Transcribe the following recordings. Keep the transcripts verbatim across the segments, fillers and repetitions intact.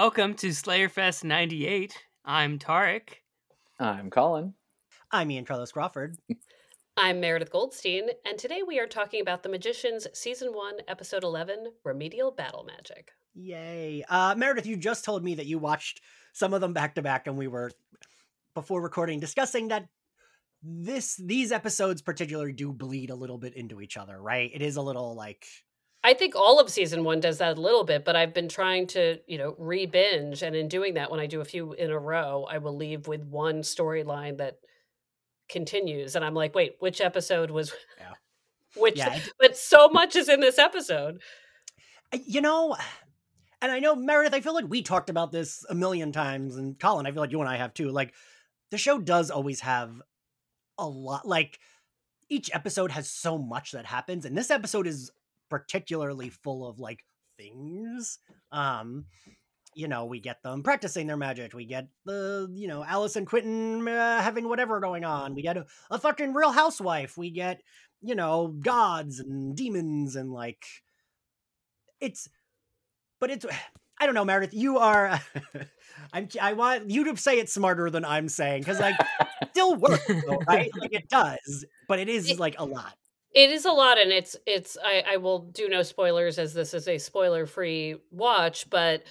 Welcome to Slayerfest ninety-eight. I'm Tarek. I'm Colin. I'm Ian Carlos Crawford. I'm Meredith Goldstein, and today we are talking about The Magicians, Season one, Episode eleven, Remedial Battle Magic. Yay. Uh, Meredith, you just told me that you watched some of them back to back, and we were, before recording, discussing that this these episodes particularly do bleed a little bit into each other, right? It is a little like... I think all of Season one does that a little bit, but I've been trying to, you know, re-binge, and in doing that, when I do a few in a row, I will leave with one storyline that continues, and I'm like, wait, which episode was... Yeah. Which, yeah. But so much is in this episode. You know... And I know, Meredith, I feel like we talked about this a million times, and Colin, I feel like you and I have too. Like, the show does always have a lot, like, each episode has so much that happens, and this episode is particularly full of, like, things. Um, you know, we get them practicing their magic, we get the, you know, Alice and Quentin uh, having whatever going on, we get a, a fucking Real Housewife, we get, you know, gods and demons, and, like, it's... But it's, I don't know, Meredith, you are, I'm, I want you to say it smarter than I'm saying, because, like, it still works, though, right? Like, it does, but it is, It- like, a lot. It is a lot, and it's, it's. I, I will do no spoilers, as this is a spoiler-free watch, but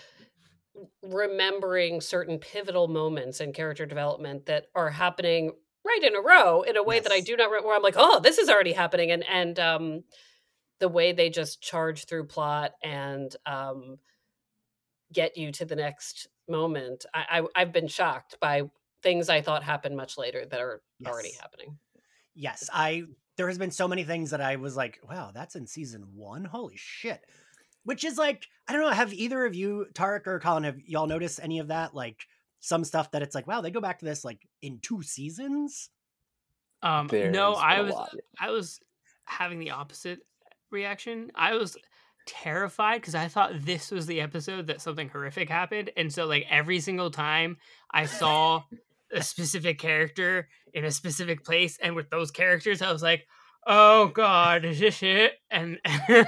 remembering certain pivotal moments in character development that are happening right in a row in a way that I Yes. do not, re- where I'm like, oh, this is already happening, and, and um, the way they just charge through plot and um, get you to the next moment. I, I, I've been shocked by things I thought happened much later that are Yes. already happening. Yes, I, there has been so many things that I was like, wow, that's in season one? Holy shit. Which is like, I don't know, have either of you, Tarek or Colin, have y'all noticed any of that? Like, some stuff that it's like, wow, they go back to this, like, in two seasons? Um, There's no, I a was lot. I was having the opposite reaction. I was terrified because I thought this was the episode that something horrific happened, and so like every single time I saw a specific character in a specific place, and with those characters, I was like, "Oh God, is this it?" And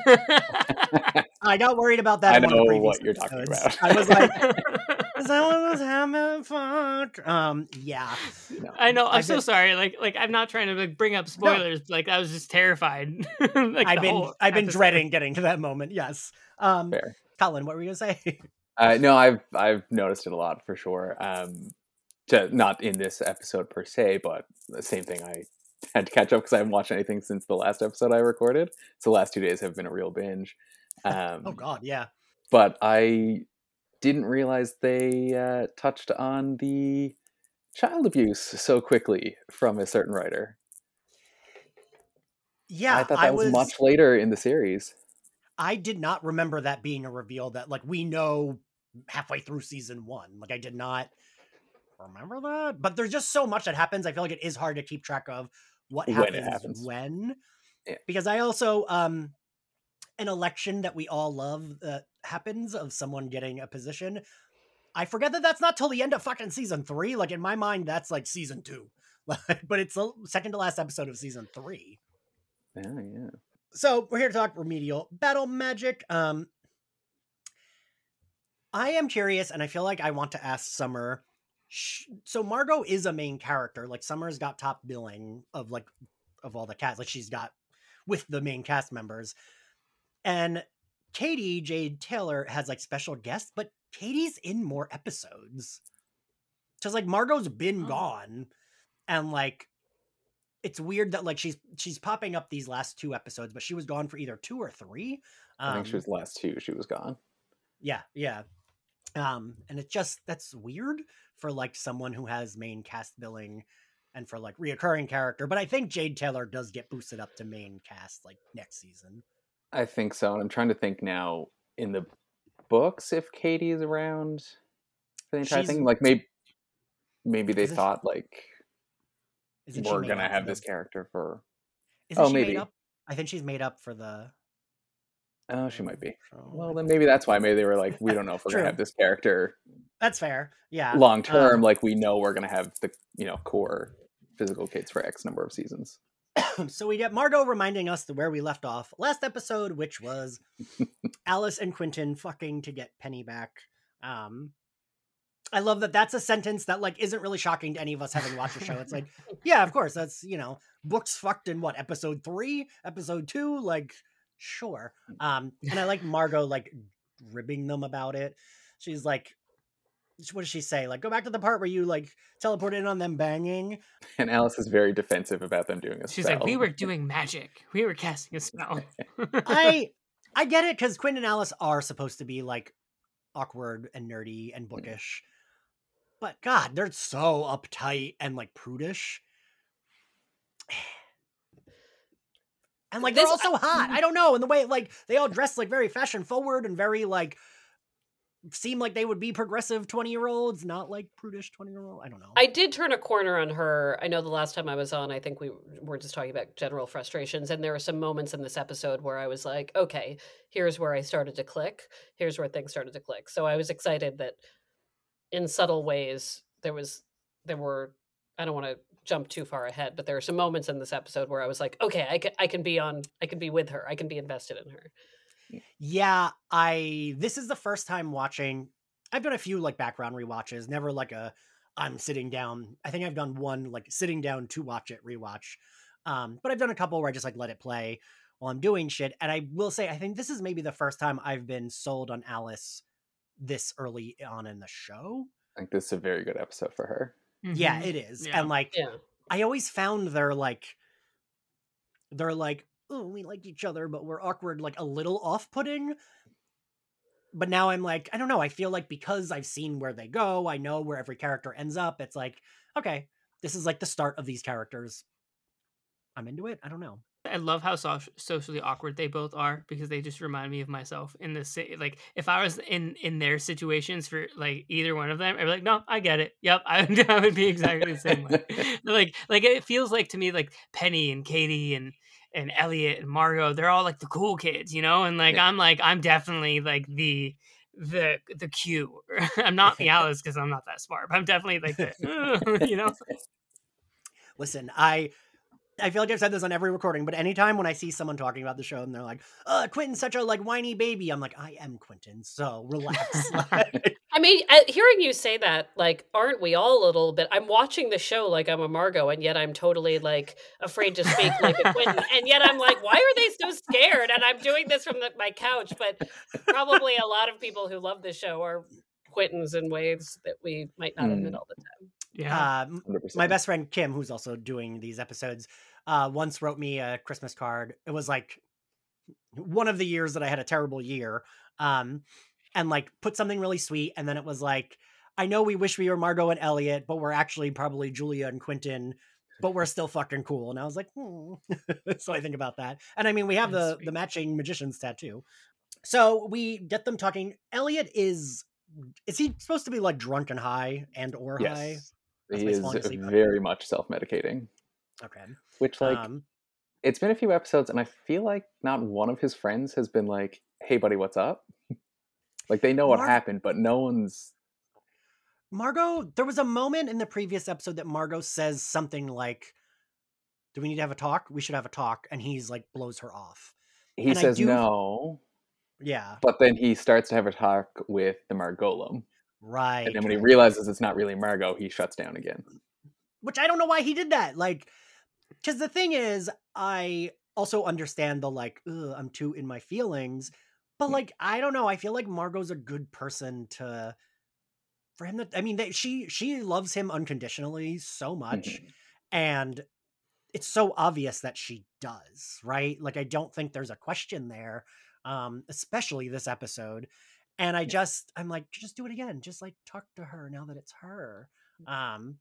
I got worried about that. I in one of the know previous what you're talking episodes. about. I was like, is that what was happening? Fuck. Um, yeah. No. I know. I'm I've so been- sorry. Like, like I'm not trying to like bring up spoilers. But, like, I was just terrified. like, I've the been whole I've been episode. dreading getting to that moment. Yes. Um, Fair. Colin, what were you gonna say? Uh, no, I've I've noticed it a lot for sure. Um, to, not in this episode per se, but the same thing. I had to catch up because I haven't watched anything since the last episode I recorded. So the last two days have been a real binge. Um, Oh God, yeah. But I didn't realize they uh, touched on the child abuse so quickly from a certain writer. Yeah, I thought I that was, was. much later in the series. I did not remember that being a reveal that like we know halfway through season one. Like I did not remember that. But there's just so much that happens. I feel like it is hard to keep track of what When happens it happens. when. Yeah. Because I also um an election that we all love that happens of someone getting a position. I forget that that's not till the end of fucking season three. Like in my mind, that's like season two, but it's the second to last episode of season three. Yeah, yeah. So we're here to talk remedial battle magic. Um, I am curious, and I feel like I want to ask Summer. Sh- so Margot is a main character. Like Summer's got top billing of like of all the cast. Like she's got with the main cast members, and Katie Jade Taylor has like special guests, but Katie's in more episodes. Because like Margot's been Oh. gone, and like it's weird that like she's she's popping up these last two episodes, but she was gone for either two or three. Um, I think she was the last two. She was gone. Yeah, yeah. Um, and it's just that's weird for like someone who has main cast billing and for like reoccurring character. But I think Jade Taylor does get boosted up to main cast like next season. I think so. And I'm trying to think now in the books if Katie is around for the entire She's- thing. Like maybe maybe they Isn't she- thought like Isn't she we're made gonna up have for this the, character for. Isn't oh, she maybe. made up? I think she's made up for the. Oh, she might be. show. Well, then maybe that's why. Maybe they were like, we don't know if we're True. gonna have this character That's fair. Yeah. long term. Um, like we know we're gonna have the you know core physical kids for X number of seasons. So we get Margot reminding us to where we left off last episode, which was Alice and Quentin fucking to get Penny back. Um, I love that that's a sentence that like isn't really shocking to any of us having watched the show. It's like, yeah, of course, that's, you know, books fucked in what, episode three, episode two, like, sure. Um, and I like Margot like ribbing them about it. She's like, what does she say? Like, go back to the part where you like teleport in on them banging. And Alice is very defensive about them doing a She's spell. like, we were doing magic. We were casting a spell. I I get it, because Quinn and Alice are supposed to be like awkward and nerdy and bookish. But God, they're so uptight and like prudish. And like, they're This- also hot. I don't know. And the way like they all dress like very fashion forward and very like seem like they would be progressive twenty year olds, not like prudish twenty year old. I don't know. I did turn a corner on her. I know the last time I was on, I think we were just talking about general frustrations. And there were some moments in this episode where I was like, okay, here's where I started to click. Here's where things started to click. So I was excited that in subtle ways, there was, there were, I don't want to jump too far ahead, but there are some moments in this episode where I was like, okay, I can, I can be on, I can be with her. I can be invested in her. Yeah, I this is the first time watching. I've done a few like background rewatches, never like a I'm sitting down. I think I've done one like sitting down to watch it rewatch. Um, but I've done a couple where I just like let it play while I'm doing shit. And I will say, I think this is maybe the first time I've been sold on Alice this early on in the show. I think this is a very good episode for her. Yeah, Mhm. it is. Yeah. And like Yeah. I always found they're like they're like, oh, we like each other, but we're awkward, like a little off-putting. But now I'm like, I don't know. I feel like because I've seen where they go, I know where every character ends up. It's like, okay, this is like the start of these characters. I'm into it. I don't know. I love how so- socially awkward they both are, because they just remind me of myself in this. si- Like, if I was in in their situations for like either one of them, I'd be like, no, I get it. Yep, I would, I would be exactly the same way. like, like it feels like to me like Penny and Katie and and Elliot and Margot, they're all like the cool kids, you know. And like Yeah. I'm like I'm definitely like the the the Q. I'm not the Alice because I'm not that smart, but I'm definitely like the you know. Listen, I I feel like I've said this on every recording, but anytime when I see someone talking about the show and they're like, uh, Quentin's such a like whiny baby, I'm like, I am Quentin, so relax. Like, I mean, uh, hearing you say that, like, aren't we all a little bit? I'm watching the show like I'm a Margot, and yet I'm totally like afraid to speak like a Quentin, and yet I'm like, why are they so scared? And I'm doing this from the, my couch, but probably a lot of people who love the show are Quentins in ways that we might not admit Mm. all the time. Yeah. um, one hundred percent. my best friend Kim, who's also doing these episodes, uh, once wrote me a Christmas card. It was like one of the years that I had a terrible year, um, and like put something really sweet. And then it was like, I know we wish we were Margot and Elliot, but we're actually probably Julia and Quentin, but we're still fucking cool. And I was like, hmm. So I think about that. And I mean, we have That's the sweet. the matching magician's tattoo. So we get them talking. Elliot is is he supposed to be like drunk and high and or high? Yes. That's He my is falling asleep button. very much self-medicating. Okay. Which, like, um, it's been a few episodes, and I feel like not one of his friends has been like, hey, buddy, what's up? Like, they know what Mar- happened, but no one's... Margot, there was a moment in the previous episode that Margot says something like, do we need to have a talk? We should have a talk. And he's like, blows her off. He And I says do- no, Yeah, but then he starts to have a talk with the Margolem. right. And then when he realizes it's not really Margot, he shuts down again. Which I don't know why he did that. Like, because the thing is, I also understand the like, ugh, I'm too in my feelings. But Mm. like, I don't know. I feel like Margot's a good person to, for him to, I mean, they, she, she loves him unconditionally so much. Mhm. And it's so obvious that she does, right? Like, I don't think there's a question there, um, especially this episode. And I just, I'm like, just do it again. Just like talk to her now that it's her. Um,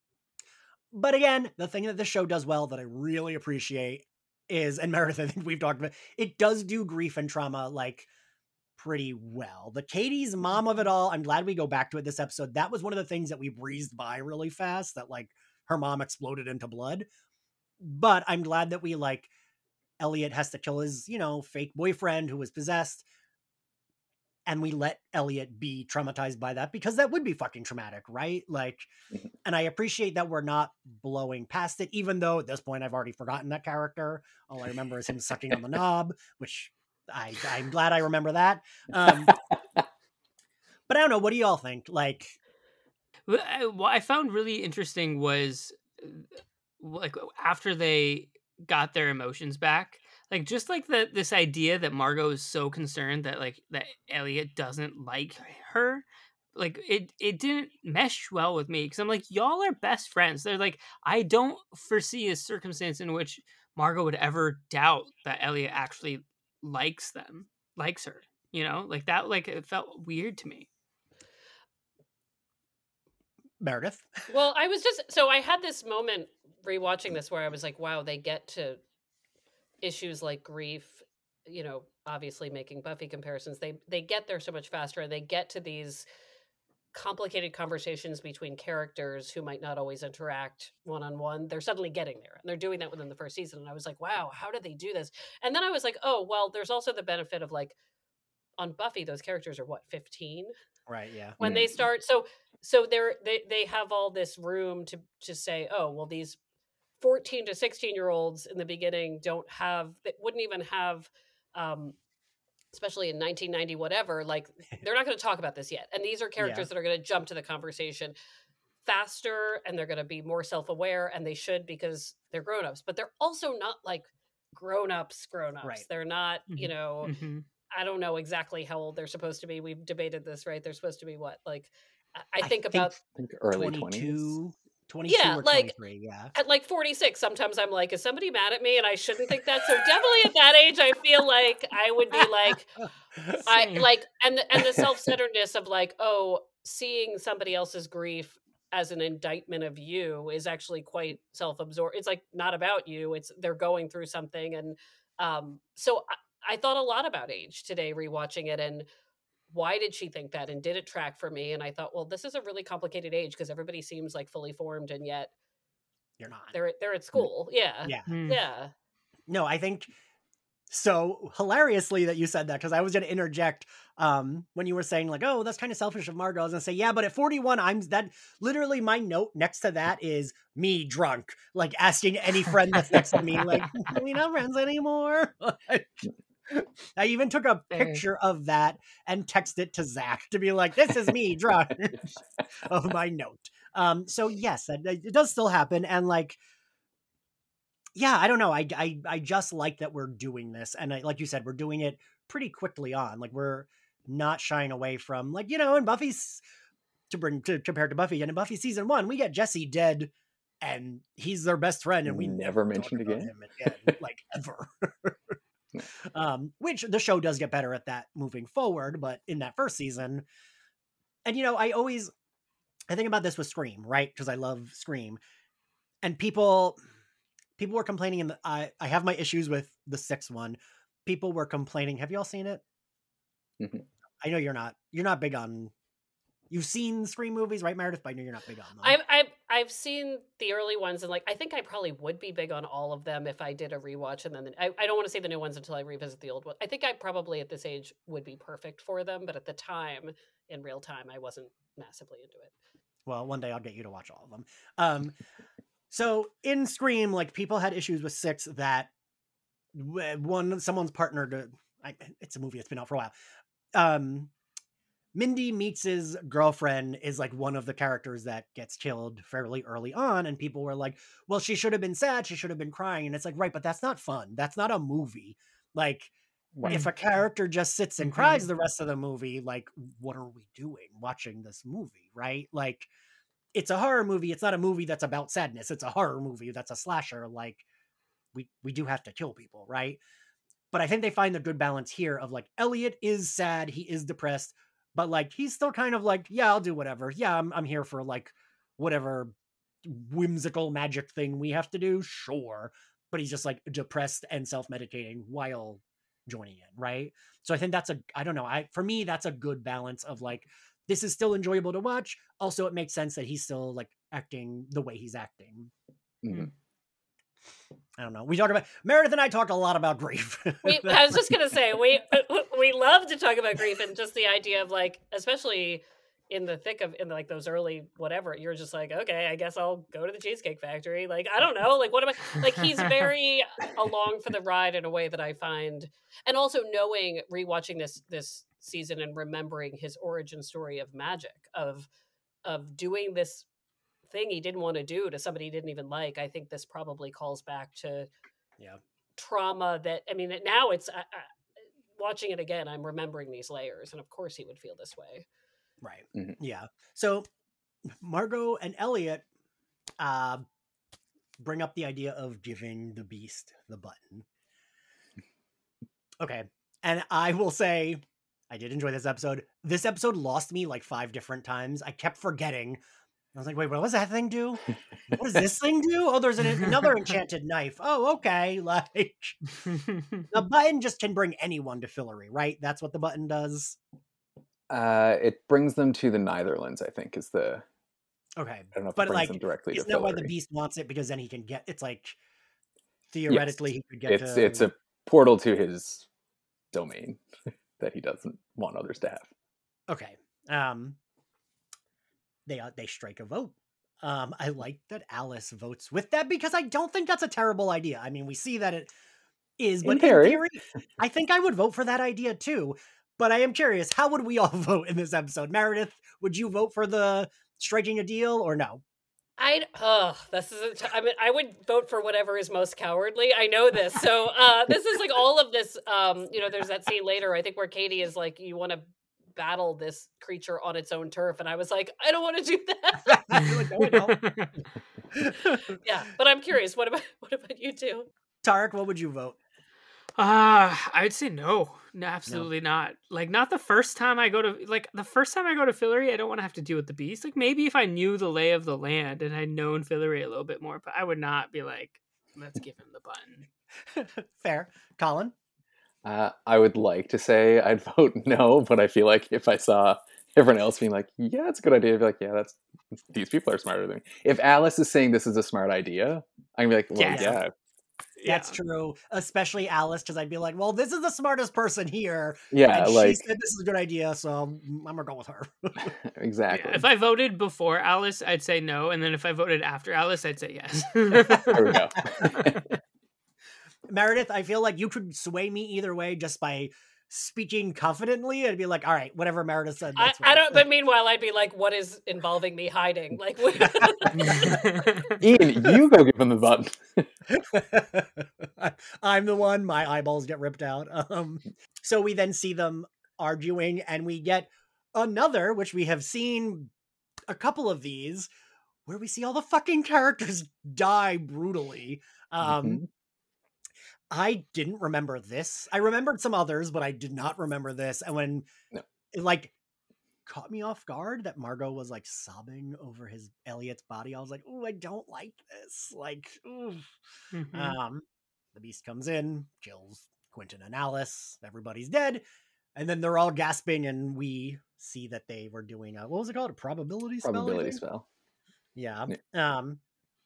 but again, the thing that the show does well that I really appreciate is, and Meredith, I think we've talked about, it does do grief and trauma like pretty well. The Katie's mom of it all, I'm glad we go back to it this episode. That was one of the things that we breezed by really fast, that like her mom exploded into blood. But I'm glad that we like Elliot has to kill his, you know, fake boyfriend who was possessed. And we let Elliot be traumatized by that, because that would be fucking traumatic, right? Like, Mhm. and I appreciate that we're not blowing past it, even though at this point I've already forgotten that character. All I remember is him sucking on the knob, which I, I'm glad I remember that. Um, But I don't know. What do y'all think? Like, What I what I found really interesting was uh, like after they got their emotions back, like just like the this idea that Margot is so concerned that like that Elliot doesn't like her, like it it didn't mesh well with me because I'm like, y'all are best friends. They're like, I don't foresee a circumstance in which Margot would ever doubt that Elliot actually likes them, likes her. You know, like that, like it felt weird to me. Meredith? Well, I was just so I had this moment rewatching this where I was like, wow, they get to issues like grief, you know, obviously making Buffy comparisons. They they get there so much faster, and they get to these complicated conversations between characters who might not always interact one-on-one. They're suddenly getting there, and they're doing that within the first season. And I was like, wow, how did they do this? And then I was like, oh, well, there's also the benefit of like on Buffy, those characters are what, fifteen? Right, yeah. When Mm. they start, so so they're they they have all this room to to say, oh, well, these fourteen to sixteen year olds in the beginning don't have, that wouldn't even have, um especially in nineteen ninety whatever, like they're not going to talk about this yet, and these are characters Yeah. that are going to jump to the conversation faster, and they're going to be more self-aware, and they should, because they're grown-ups, but they're also not like grown-ups grown-ups. Right. They're not, you Mhm. know, Mm-hmm. I don't know exactly how old they're supposed to be. We've debated this, right? They're supposed to be what? Like, I, I I think think about, I think early twenties. twenty-two, twenty-two Yeah, or like- twenty-three, yeah. at like forty-six, sometimes I'm like, is somebody mad at me? And I shouldn't think that. So definitely at that age, I feel like I would be like, I Same. like, and the, and the self-centeredness of like, oh, seeing somebody else's grief as an indictment of you is actually quite self-absorbed. It's like not about you. It's they're going through something. And um, so I, I thought a lot about age today, rewatching it, and why did she think that? And did it track for me? And I thought, well, this is a really complicated age because everybody seems like fully formed, and yet You're not. they're they're at school. Yeah. Yeah. Mm. Yeah. No, I think so. Hilariously that you said that, because I was going to interject um when you were saying like, oh, that's kind of selfish of Margot. I was going to say, yeah, but at forty-one, I'm that literally my note next to that is me drunk, like asking any friend that's next to me, like, are we not friends anymore? Like, I even took a Fair. picture of that and texted it to Zach to be like, this is me drunk of my note. Um, so yes, that, it does still happen. And like, yeah, I don't know. I, I, I just like that we're doing this. And I, like you said, we're doing it pretty quickly on, like we're not shying away from, like, you know, in Buffy's, to bring to compared to Buffy, and in Buffy season one, we get Jesse dead and he's their best friend, and we Never talk mentioned about again. him again, like ever. um, which the show does get better at that moving forward, but in that first season, and you know, I always I think about this with Scream, right? Because I love Scream, and people people were complaining, and I I have my issues with the sixth one. People were complaining. Have you all seen it? Mhm. I know you're not. You're not big on. You've seen Scream movies, right, Meredith? But I know you're not big on them. I've, I've I've seen the early ones, and like I think I probably would be big on all of them if I did a rewatch, and then the, I, I don't want to say the new ones until I revisit the old one. I think I probably at this age would be perfect for them, but at the time, in real time, I wasn't massively into it. Well, one day I'll get you to watch all of them. Um, so in Scream, like people had issues with six that w- one someone's partner to. I, it's a movie that's been out for a while. Um, Mindy Meets' girlfriend is like one of the characters that gets killed fairly early on, and people were like, well, she should have been sad, she should have been crying, and it's like, right, but that's not fun. That's not a movie. Like, Right. if a character just sits and Mhm. cries the rest of the movie, like, what are we doing watching this movie, right? Like, it's a horror movie. It's not a movie that's about sadness. It's a horror movie that's a slasher. Like, we we do have to kill people, right? But I think they find the good balance here of like, Elliot is sad, he is depressed, but like he's still kind of like, yeah, I'll do whatever. Yeah, I'm I'm here for like whatever whimsical magic thing we have to do, sure. But he's just like depressed and self-medicating while joining in, right? So I think that's a I don't know. I for me that's a good balance of like, this is still enjoyable to watch. Also, it makes sense that he's still like acting the way he's acting. Mhm. I don't know. We talk about Meredith and I talk a lot about grief. We, I was just gonna say we we love to talk about grief, and just the idea of like, especially in the thick of in like those early whatever, you're just like, okay, I guess I'll go to the Cheesecake Factory. Like, I don't know, like what am I like? He's very along for the ride in a way that I find, and also knowing rewatching this this season and remembering his origin story of magic, of of doing this thing he didn't want to do to somebody he didn't even like. I think this probably calls back to Yeah. trauma that, I mean, now it's I, I, watching it again, I'm remembering these layers, and of course he would feel this way. Right. Mhm. Yeah. So Margot and Elliot uh, bring up the idea of giving the beast the button. Okay. And I will say, I did enjoy this episode. This episode lost me like five different times. I kept forgetting. I was like, wait, what does that thing do? What does this thing do? Oh, there's an, another enchanted knife. Oh, okay. Like, the button just can bring anyone to Fillory, right? That's what the button does. Uh, it brings them to the Netherlands, I think, is the... Okay. I don't know if But it brings like, them directly isn't to that why the Fillory. beast wants it? Because then he can get, it's like, theoretically, Yes. he could get It's, to... it's a portal to his domain that he doesn't want others to have. Okay. Um, they uh, they strike a vote. Um, I like that Alice votes with that because I don't think that's a terrible idea. I mean, we see that it is, but In in theory. theory, I think I would vote for that idea too. But I am curious, how would we all vote in this episode? Meredith, would you vote for the striking a deal or no? I oh, this is a t- I mean, I would vote for whatever is most cowardly. I know this, so uh, this is like all of this. Um, you know, there's that scene later, I think, where Katie is like, "You want to battle this creature on its own turf," and I was like, "I don't want to do that." Like, no, I don't. Yeah, but I'm curious. What about what about you two? Tarek, what would you vote? Uh, I'd say no. No, absolutely not. Like, not the first time I go to, like, the first time I go to Fillory, I don't want to have to deal with the beast. Like, maybe if I knew the lay of the land and I'd known Fillory a little bit more, but I would not be like, let's give him the button. Fair. Colin? Uh, I would like to say I'd vote no, but I feel like if I saw everyone else being like, yeah, it's a good idea, I'd be like, yeah, that's these people are smarter than me. If Alice is saying this is a smart idea, I'm gonna be like, well, Yeah. yeah. That's Yeah. true, especially Alice, because I'd be like, well, this is the smartest person here. Yeah, and like, she said this is a good idea, so I'm, I'm gonna go with her. exactly. Yeah, if I voted before Alice, I'd say no, and then if I voted after Alice, I'd say yes. There we go. Meredith, I feel like you could sway me either way just by speaking confidently. I'd be like, all right, whatever Meredith said. I, That's I right. don't. But meanwhile, I'd be like, "What is involving me hiding?" Like, what- Ian, you go give him the button. I'm the one, my eyeballs get ripped out. Um, so we then see them arguing, and we get another, which we have seen a couple of these, where we see all the fucking characters die brutally. Um, Mhm. I didn't remember this. I remembered some others, but I did not remember this. And when No. it like caught me off guard that Margot was like sobbing over his Elliot's body, I was like, "Oh, I don't like this." Like, ooh. Mhm. Um, the beast comes in, kills Quentin and Alice. Everybody's dead, and then they're all gasping, and we see that they were doing a what was it called? A probability spell. I Probability think? spell. Yeah. Um,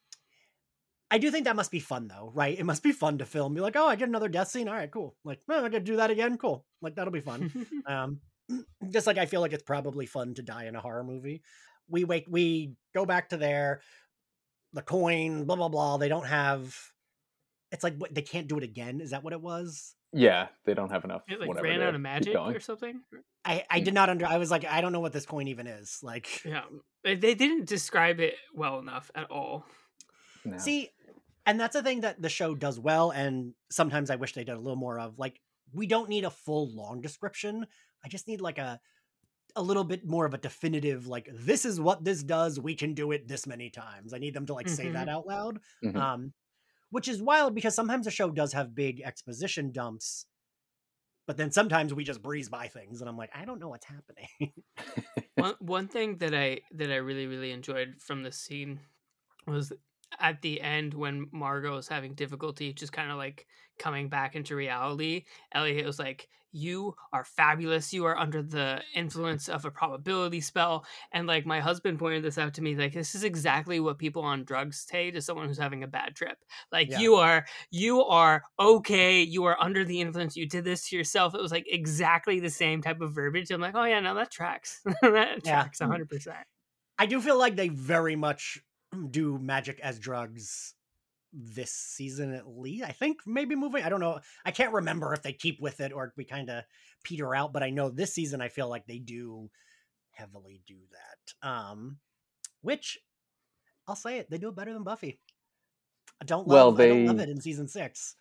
I do think that must be fun though, right? It must be fun to film. Be like, oh, I get another death scene. All right, cool. Like, well, I get to do that again. Cool. Like, that'll be fun. Um, just like I feel like it's probably fun to die in a horror movie. We wake, we go back to there. The coin, blah blah blah. They don't have. It's like what, they can't do it again. Is that what it was? Yeah, they don't have enough. It like whatever ran to out of keep magic going. or something. I I did not under. I was like, I don't know what this coin even is. Like, Yeah, they they didn't describe it well enough at all. No. see, and that's a thing that the show does well, and sometimes I wish they did a little more of. Like, we don't need a full long description. I just need like a a little bit more of a definitive, like, this is what this does. We can do it this many times. I need them to like say that out loud. Mhm. Um, which is wild because sometimes the show does have big exposition dumps, but then sometimes we just breeze by things, and I'm like, I don't know what's happening. one one thing that I that I really really enjoyed from this scene was at the end when Margot was having difficulty just kind of like coming back into reality. Elliot was like, "You are fabulous. You are under the influence of a probability spell." And like my husband pointed this out to me, like, this is exactly what people on drugs say to someone who's having a bad trip. Like, Yeah. you are you are okay. You are under the influence. You did this to yourself. It was like exactly the same type of verbiage. I'm like, oh yeah, no, that tracks. That Yeah. tracks one hundred percent. I do feel like they very much do magic as drugs this season at least. I think maybe moving. I don't know. I can't remember if they keep with it or we kind of peter out. But I know this season I feel like they do heavily do that. Um, which I'll say it, they do it better than Buffy. I don't love. Well, I don't love they- it in season six.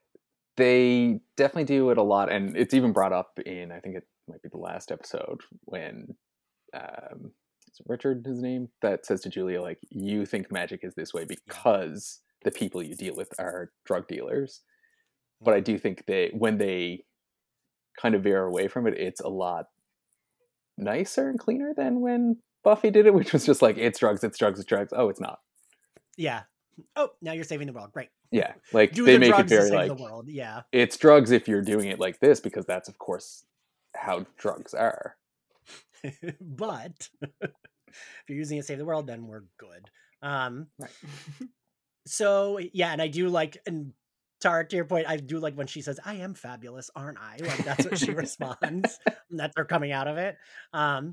They definitely do it a lot, and it's even brought up in, I think it might be the last episode, when um, is it Richard, his name, that says to Julia, like, you think magic is this way because the people you deal with are drug dealers. But I do think they, when they kind of veer away from it, it's a lot nicer and cleaner than when Buffy did it, which was just like, it's drugs, it's drugs, it's drugs. Oh, it's not. Yeah. Oh, now you're saving the world. Great. Yeah, like Do they the make it drugs to very save like, the world. Yeah. it's drugs if you're doing it like this, because that's of course how drugs are. But if you're using it to save the world, then we're good. Um, Right. So yeah, and I do like, and Tara, to your point, I do like when she says, "I am fabulous, aren't I?" Like that's what she responds. And that's her coming out of it. Um,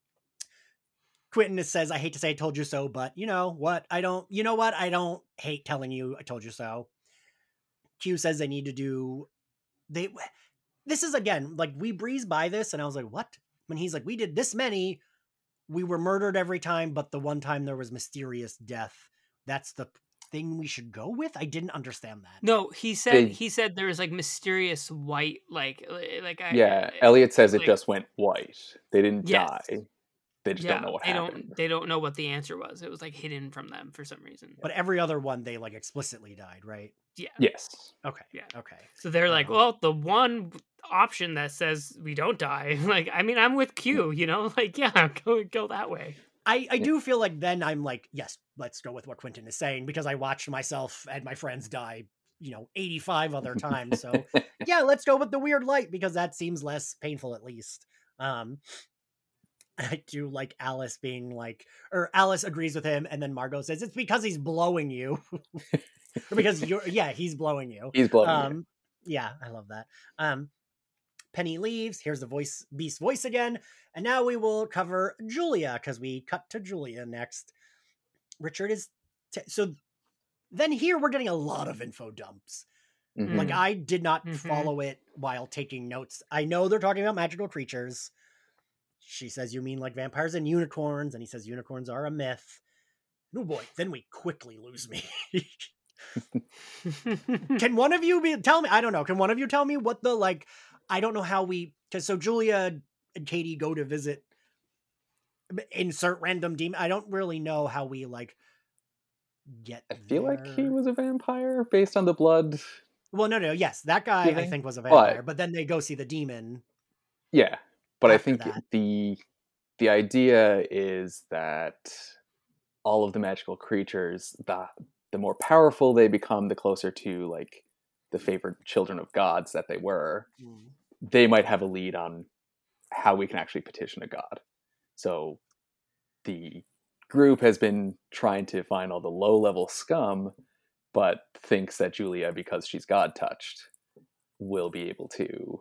Quentin says, "I hate to say I told you so, but you know what? I don't. You know what? I don't hate telling you I told you so." Q says they need to do. They. This is again like we breeze by this, and I was like, "What?" When he's like, "We did this many. We were murdered every time, but the one time there was mysterious death. That's the thing we should go with." I didn't understand that. No, he said They- he said there was like mysterious white, like like I Yeah, I- Elliot says it like- just went white. They didn't Yes. die. They just yeah, don't know what they happened. don't they don't know what the answer was. It was like hidden from them for some reason. But every other one, they like explicitly died, right? Yeah. Yes. Okay. Yeah. Okay. So they're like, Uh-huh. well, the one option that says we don't die, like, I mean, I'm with Q, you know, like, yeah, go go that way. I, I do feel like then I'm like, yes, let's go with what Quentin is saying because I watched myself and my friends die, you know, eighty-five other times. So yeah, let's go with the weird light because that seems less painful at least. Um, I do like Alice being like, or Alice agrees with him, and then Margot says it's because he's blowing you, or because you're, yeah, he's blowing you. He's blowing you. Um, yeah, I love that. Um, Penny leaves. Here's the voice, Beast voice again, and now we will cover Julia because we cut to Julia next. Richard is t- so. Then here we're getting a lot of info dumps. Mhm. Like I did not Mhm. follow it while taking notes. I know they're talking about magical creatures. She says, "You mean like vampires and unicorns?" And he says, "Unicorns are a myth." Oh boy, then we quickly lose me. Can one of you be tell me? I don't know. Can one of you tell me what the like? I don't know how we. Because so Julia and Katie go to visit. Insert random demon. I don't really know how we like get. I feel like he there. was a vampire based on the blood. Well, no, no. Yes, that guy I Giving, think was a but- vampire. But then they go see the demon. Yeah, but I After think that. the the idea is that all of the magical creatures, the the more powerful they become, the closer to like the favored children of gods that they were, Mm. they might have a lead on how we can actually petition a god. So the group has been trying to find all the low level scum, but thinks that Julia, because she's god touched, will be able to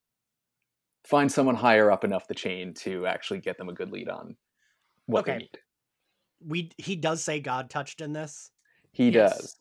find someone higher up enough the chain to actually get them a good lead on what Okay. they need. We he does say God touched in this. He Yes. does.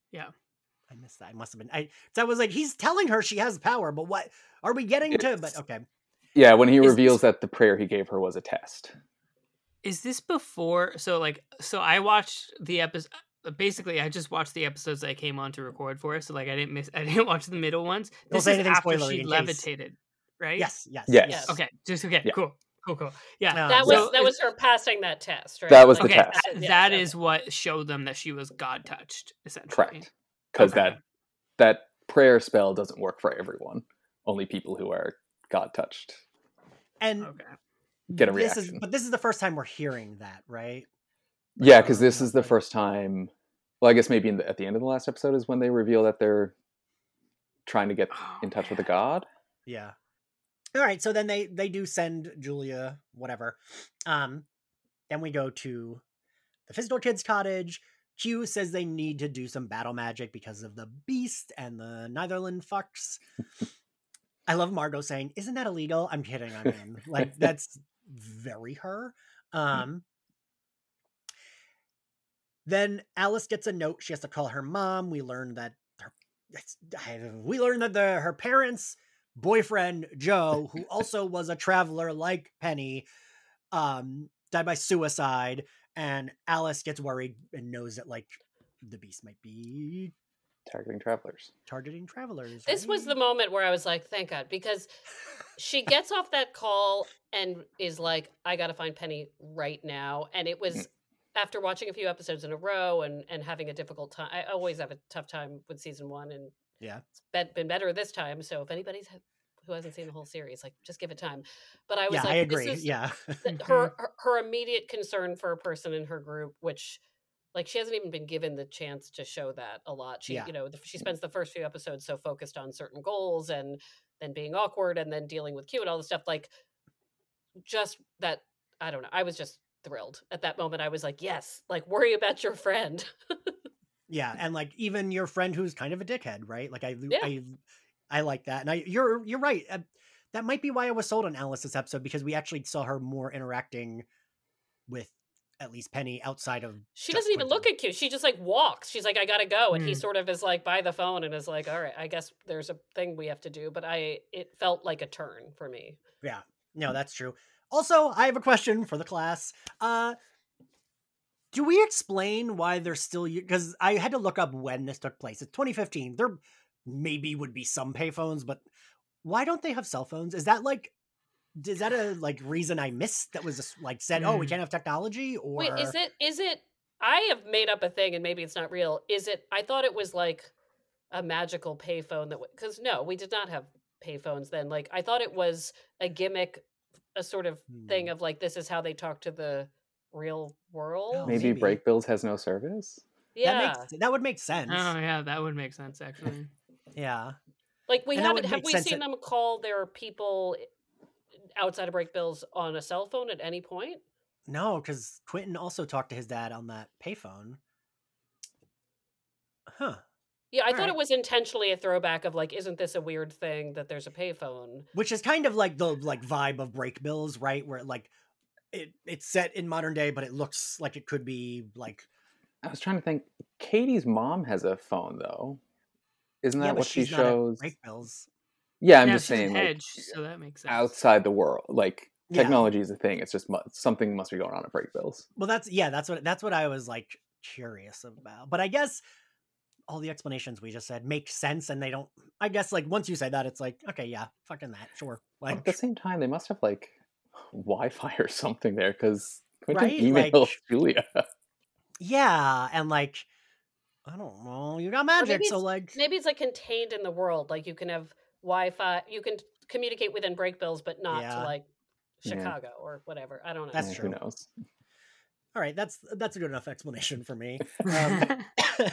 I missed that. I must have been. I so I was like, he's telling her she has power, but what are we getting to? But It's- okay, Yeah, when he Is reveals this- that the prayer he gave her was a test. Is this before? So like, so I watched the episode. Basically, I just watched the episodes that I came on to record for. So like, I didn't miss. I didn't watch the middle ones. Don't This say is anything after spoilery she in case. levitated, right? yes, yes, Yes. Yes. Okay. Just okay. Yeah. Cool. Cool. Cool. Yeah. Um, That so was that was her passing that test, right? That was the okay. test. That, Yes, that okay. is what showed them that she was God touched, essentially. Correct. Because Okay. that that prayer spell doesn't work for everyone. Only people who are god touched and Okay. get a this reaction. is, but this is the first time we're hearing that, right? Yeah, because Or this is the not. first time. Well, I guess maybe in the, at the end of the last episode is when they reveal that they're trying to get Oh, in touch with a man. god. Yeah. All right, so then they they do send Julia whatever. Um, then we go to the Physical Kids cottage. Q says they need to do some battle magic because of the beast and the Netherland fucks. I love Margot saying, "Isn't that illegal?" I'm kidding. I'm in. Like that's very her. Um, Then Alice gets a note. She has to call her mom. We learn that her, we learn that the her parents' boyfriend Joe, who also was a traveler like Penny, um, died by suicide. And Alice gets worried and knows that like the beast might be targeting travelers. Targeting travelers. This right? was the moment where I was like, thank God, because she gets off that call and is like, I got to find Penny right now. And it was after watching a few episodes in a row and, and having a difficult time. I always have a tough time with season one, and yeah, it's been, been better this time. So if anybody's who hasn't seen the whole series, like, just give it time. But I was yeah, like, I agree. This is yeah, her, her her immediate concern for a person in her group, which, like, she hasn't even been given the chance to show that a lot. She, Yeah. you know, she spends the first few episodes so focused on certain goals and then being awkward and then dealing with Q and all this stuff. Like, just that, I don't know. I was just thrilled at that moment. I was like, yes, like, worry about your friend. yeah, and like even your friend who's kind of a dickhead, right? Like I, Yeah. I, I like that, and I, you're, you're right. Uh, that might be why I was sold on Alice this episode, because we actually saw her more interacting with at least Penny outside of. She just doesn't even Quentin. look at Q. She just like walks. She's like, I gotta go. And he Mm. sort of is like by the phone and is like, all right, I guess there's a thing we have to do. But I, it felt like a turn for me. Yeah, no, that's true. Also, I have a question for the class. Uh, do we explain why they're still, because I had to look up when this took place. It's twenty fifteen. There maybe would be some payphones, but why don't they have cell phones? Is that like, is that a like reason I missed that was just like said, oh, we Mm. can't have technology? Or Wait, is it, is it, I have made up a thing and maybe it's not real. Is it, I thought it was like a magical payphone that, because no, we did not have payphones then. Like, I thought it was a gimmick, a sort of thing Hmm. of like, this is how they talk to the real world. Oh, Maybe, maybe. Break Bills has no service. Yeah. That makes that would make sense. Oh yeah, that would make sense actually. Yeah. Like, we And that haven't, would have make we sense seen that- them call their people outside of Break Bills on a cell phone at any point? No, because Quentin also talked to his dad on that payphone. Huh. Yeah, I All thought right. it was intentionally a throwback of like, isn't this a weird thing that there's a payphone? Which is kind of like the like vibe of Break Bills, right? Where like it it's set in modern day, but it looks like it could be like I was trying to think. Katie's mom has a phone, though. Isn't that yeah, but what she she's not at shows? Break Bills. Yeah, I'm yeah, just she's saying, like, hedge, so that makes sense. outside the world, like, Yeah. technology is a thing. It's just mu- something must be going on at Break Bills. Well, that's yeah, that's what that's what I was like curious about. But I guess all the explanations we just said make sense, and they don't. I guess like once you say that, it's like okay, yeah, fucking that, sure. But Like at the same time, they must have like Wi-Fi or something there, because Quentin Right, emailed like- Julia. yeah, and like I don't know, you got magic, maybe so it's- like Maybe it's like contained in the world. Like, you can have Wi-Fi, you can communicate within Break Bills, but not Yeah. to like Yeah. Chicago or whatever. I don't know. That's Yeah, true. Who knows? all right, that's that's a good enough explanation for me. Um,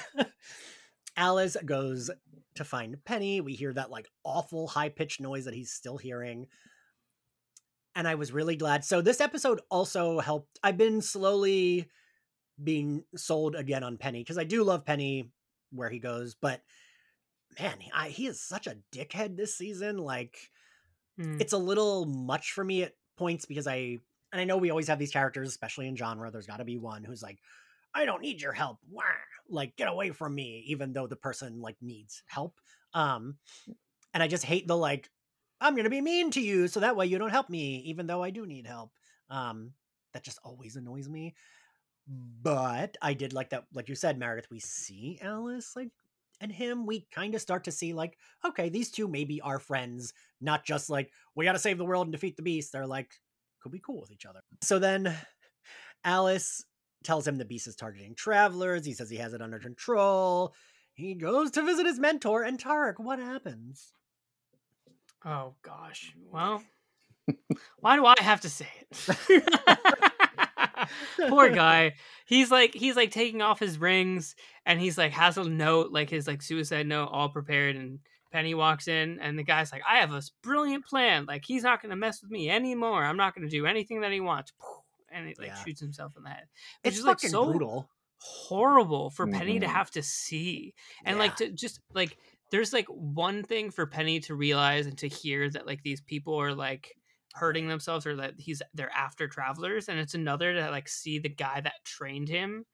Alice goes to find Penny. We hear that like awful high pitched noise that he's still hearing. And I was really glad. So this episode also helped. I've been slowly being sold again on Penny because I do love Penny where he goes, but man, I, he is such a dickhead this season. Like Hmm. it's a little much for me at points because I, and I know we always have these characters, especially in genre. There's got to be one who's like, I don't need your help. Wah! Like, get away from me, even though the person like needs help. Um, and I just hate the like, I'm gonna be mean to you so that way you don't help me, even though I do need help. Um, that just always annoys me. But I did like that, like you said, Meredith, we see Alice like and him, we kind of start to see like, okay, these two maybe are friends, not just like, we gotta save the world and defeat the beast. They're like, could be cool with each other. So then Alice tells him the beast is targeting travelers. He says he has it under control. He goes to visit his mentor, and Tarek, what happens? Oh gosh. Well, why do I have to say it? Poor guy. He's like he's like taking off his rings, and he's like has a note, like his like suicide note, all prepared. And Penny walks in, and the guy's like, "I have a brilliant plan. Like he's not gonna mess with me anymore. I'm not gonna do anything that he wants." And he like Yeah. shoots himself in the head. Which It's is like fucking so brutal. horrible for Penny to Mhm. have to see, and Yeah. like to just like there's like one thing for Penny to realize and to hear that like these people are like hurting themselves or that he's they're after travelers, and it's another to like see the guy that trained him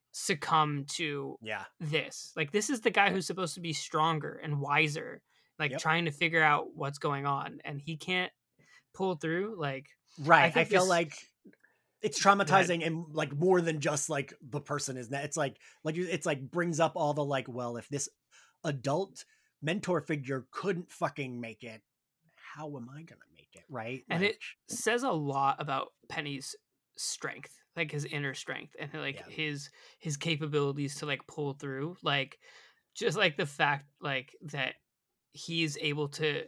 succumb to Yeah. this. Like, this is the guy who's supposed to be stronger and wiser, like Yep. trying to figure out what's going on, and he can't pull through. Like, Right. I I, think feel this- like it's traumatizing and like more than just like the person is that it's like like you it's like brings up all the like, well, if this adult mentor figure couldn't fucking make it, how am I gonna make it? Right. And Like, it says a lot about Penny's strength, like his inner strength, and like Yeah. his his capabilities to like pull through. Like, just like the fact like that he's able to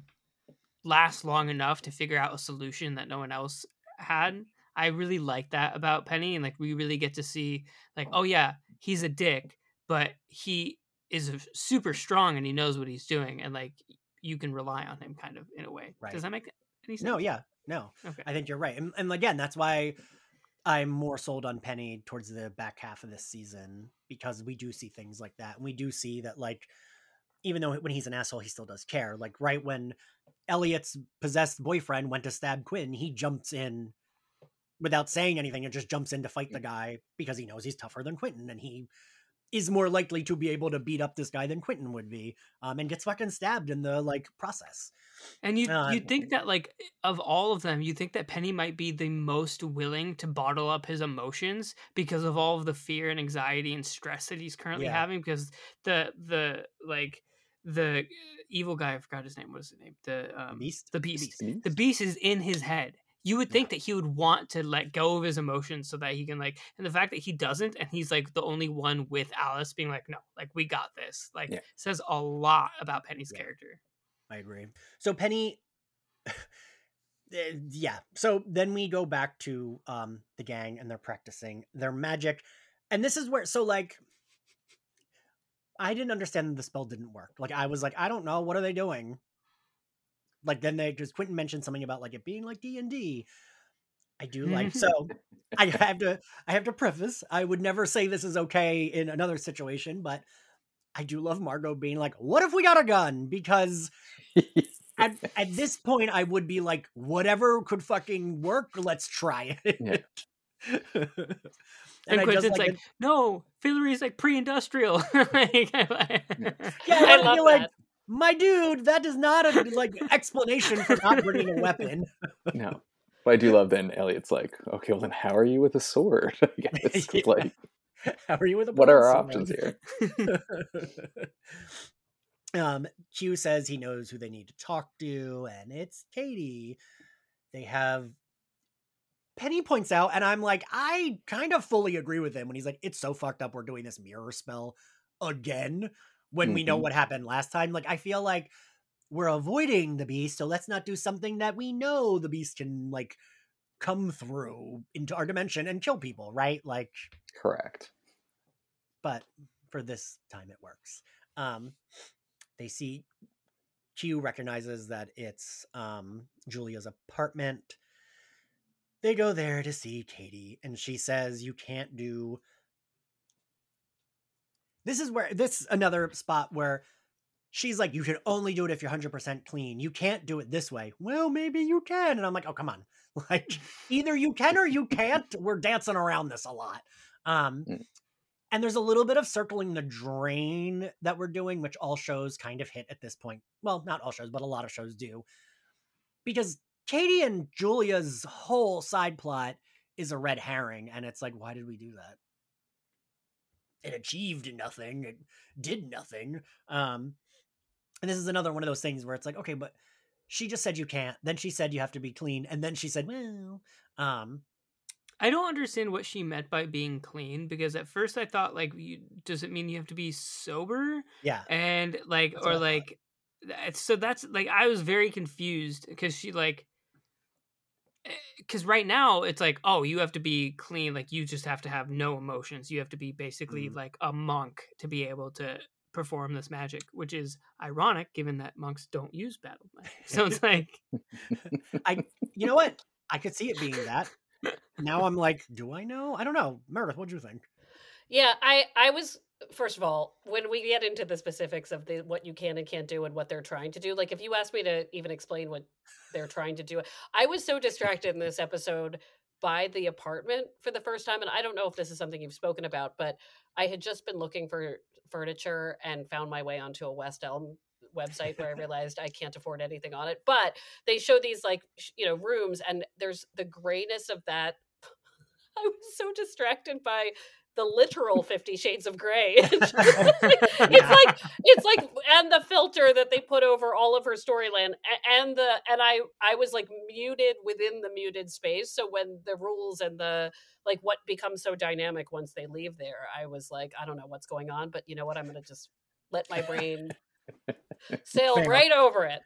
last long enough to figure out a solution that no one else had. I really like that about Penny, and like we really get to see like, oh yeah, he's a dick, but he is a- super strong and he knows what he's doing, and like you can rely on him kind of in a way. Right. Does that make any sense? no, yeah, no. Okay. I think you're right. And, and again, that's why I'm more sold on Penny towards the back half of this season, because we do see things like that. And we do see that, like, even though when he's an asshole, he still does care. Like, right when Elliot's possessed boyfriend went to stab Quinn, he jumps in without saying anything and just jumps in to fight the guy because he knows he's tougher than Quentin, and he is more likely to be able to beat up this guy than Quentin would be, um, and gets fucking stabbed in the like process. And you Uh, you think that like of all of them, you think that Penny might be the most willing to bottle up his emotions because of all of the fear and anxiety and stress that he's currently Yeah. having. Because the the like the evil guy, I forgot his name. What is his name? The um, Beast? The The beast. Beast. The beast is in his head. You would think that he would want to let go of his emotions so that he can like, and the fact that he doesn't, and he's like the only one with Alice being like, no, like we got this, like Yeah. says a lot about Penny's Yeah. character. I agree. So Penny, eh, yeah. So then we go back to um the gang and they're practicing their magic, and this is where so like I didn't understand that the spell didn't work. Like I was like, I don't know, what are they doing? Like then they because Quentin mentioned something about like it being like D and D. I do like so. I have to. I have to preface. I would never say this is okay in another situation, but I do love Margot being like, "What if we got a gun?" Because at at this point, I would be like, "Whatever could fucking work, let's try it." Yeah. and And I just Quentin's like, the- no, Fillory's like pre-industrial. Like, yeah, I I love feel like, that. my dude, that is not a like explanation for not bringing a weapon. No. But I do love then Elliot's like, okay, well then how are you with a sword? I guess. Yeah. Like, How are you with a what are our broadsword? options here? um, Q says he knows who they need to talk to, and it's Katie. They have Penny points out, and I'm like, I kind of fully agree with him when he's like, it's so fucked up we're doing this mirror spell again when we know Mhm. what happened last time. Like, I feel like we're avoiding the beast, so let's not do something that we know the beast can like come through into our dimension and kill people, right? Like, Correct. but for this time it works. Um, they see Q recognizes that it's um, Julia's apartment. They go there to see Katie, and she says, you can't do... This is where, this is another spot where she's like, you can only do it if you're one hundred percent clean. You can't do it this way. Well, maybe you can. And I'm like, oh, come on. Like, either you can or you can't. We're dancing around this a lot. Um, Mm. And there's a little bit of circling the drain that we're doing, which all shows kind of hit at this point. Well, not all shows, but a lot of shows do. Because Katie and Julia's whole side plot is a red herring. And it's like, why did we do that? It achieved nothing. It did nothing. Um, and this is another one of those things where it's like, okay, but she just said you can't. Then she said you have to be clean. And then she said, well, um, I don't understand what she meant by being clean, because at first I thought like, you, does it mean you have to be sober? yeah. And like, That's what or I thought. like, th- so that's like, I was very confused because she like, because right now it's like, oh, you have to be clean, like you just have to have no emotions. You have to be basically Mhm. like a monk to be able to perform this magic, which is ironic given that monks don't use battle magic. So it's like, I, you know what? I could see it being that. Now I'm like, do I know? I don't know. Meredith, what'd you think? Yeah, I I was first of all, when we get into the specifics of the what you can and can't do and what they're trying to do, like if you asked me to even explain what they're trying to do, I was so distracted in this episode buy the apartment for the first time, and I don't know if this is something you've spoken about, but I had just been looking for furniture and found my way onto a West Elm website where I realized I can't afford anything on it. But they show these like sh- you know rooms, and there's the grayness of that. I was so distracted by the literal Fifty Shades of Grey. It's like, it's Yeah. like it's like and the filter that they put over all of her storyline, a- and the and I I was like muted within the muted space. So when the rules and the like what becomes so dynamic once they leave there, I was like, I don't know what's going on, but you know what? I'm gonna just let my brain sail Fair. right over it.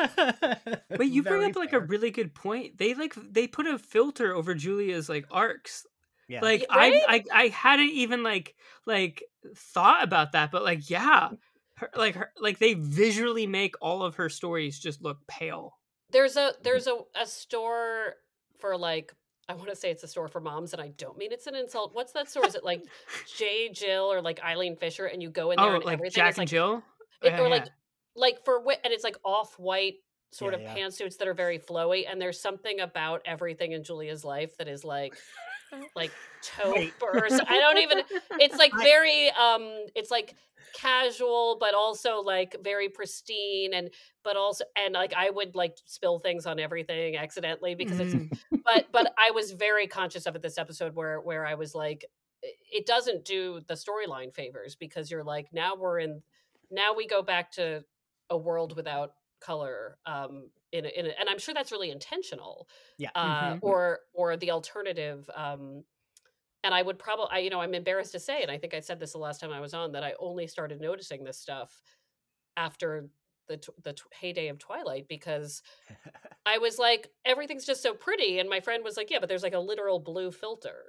Wait, you bring Very up like fair. a really good point. They like they put a filter over Julia's like arcs. Yeah. Like Y- I, right? I I hadn't even like like thought about that, but like yeah, her, like her, like they visually make all of her stories just look pale. There's a there's a, a store for like I want to say it's a store for moms, and I don't mean it's an insult. What's that store? Is it like J. Jill or like Eileen Fisher? And you go in there Oh, and like everything Jack is and like Jill. it, Yeah, or yeah. like like for wi- and it's like off white sort Yeah, of yeah. pantsuits that are very flowy. And there's something about everything in Julia's life that is like like taupe Wait. or so- I don't even. It's like I- very um. It's like casual, but also like very pristine, and but also and like I would like spill things on everything accidentally because it's. Mhm. But but I was very conscious of it this episode where where I was like, i- it doesn't do the storyline favors because you're like now we're in, now we go back to a world without color um in a, in a, and I'm sure that's really intentional Yeah. uh Mhm. or or the alternative um and I would probably I you know I'm embarrassed to say, and I think I said this the last time I was on, that I only started noticing this stuff after the tw- the tw- heyday of Twilight, because I was like everything's just so pretty, and my friend was like, yeah, but there's like a literal blue filter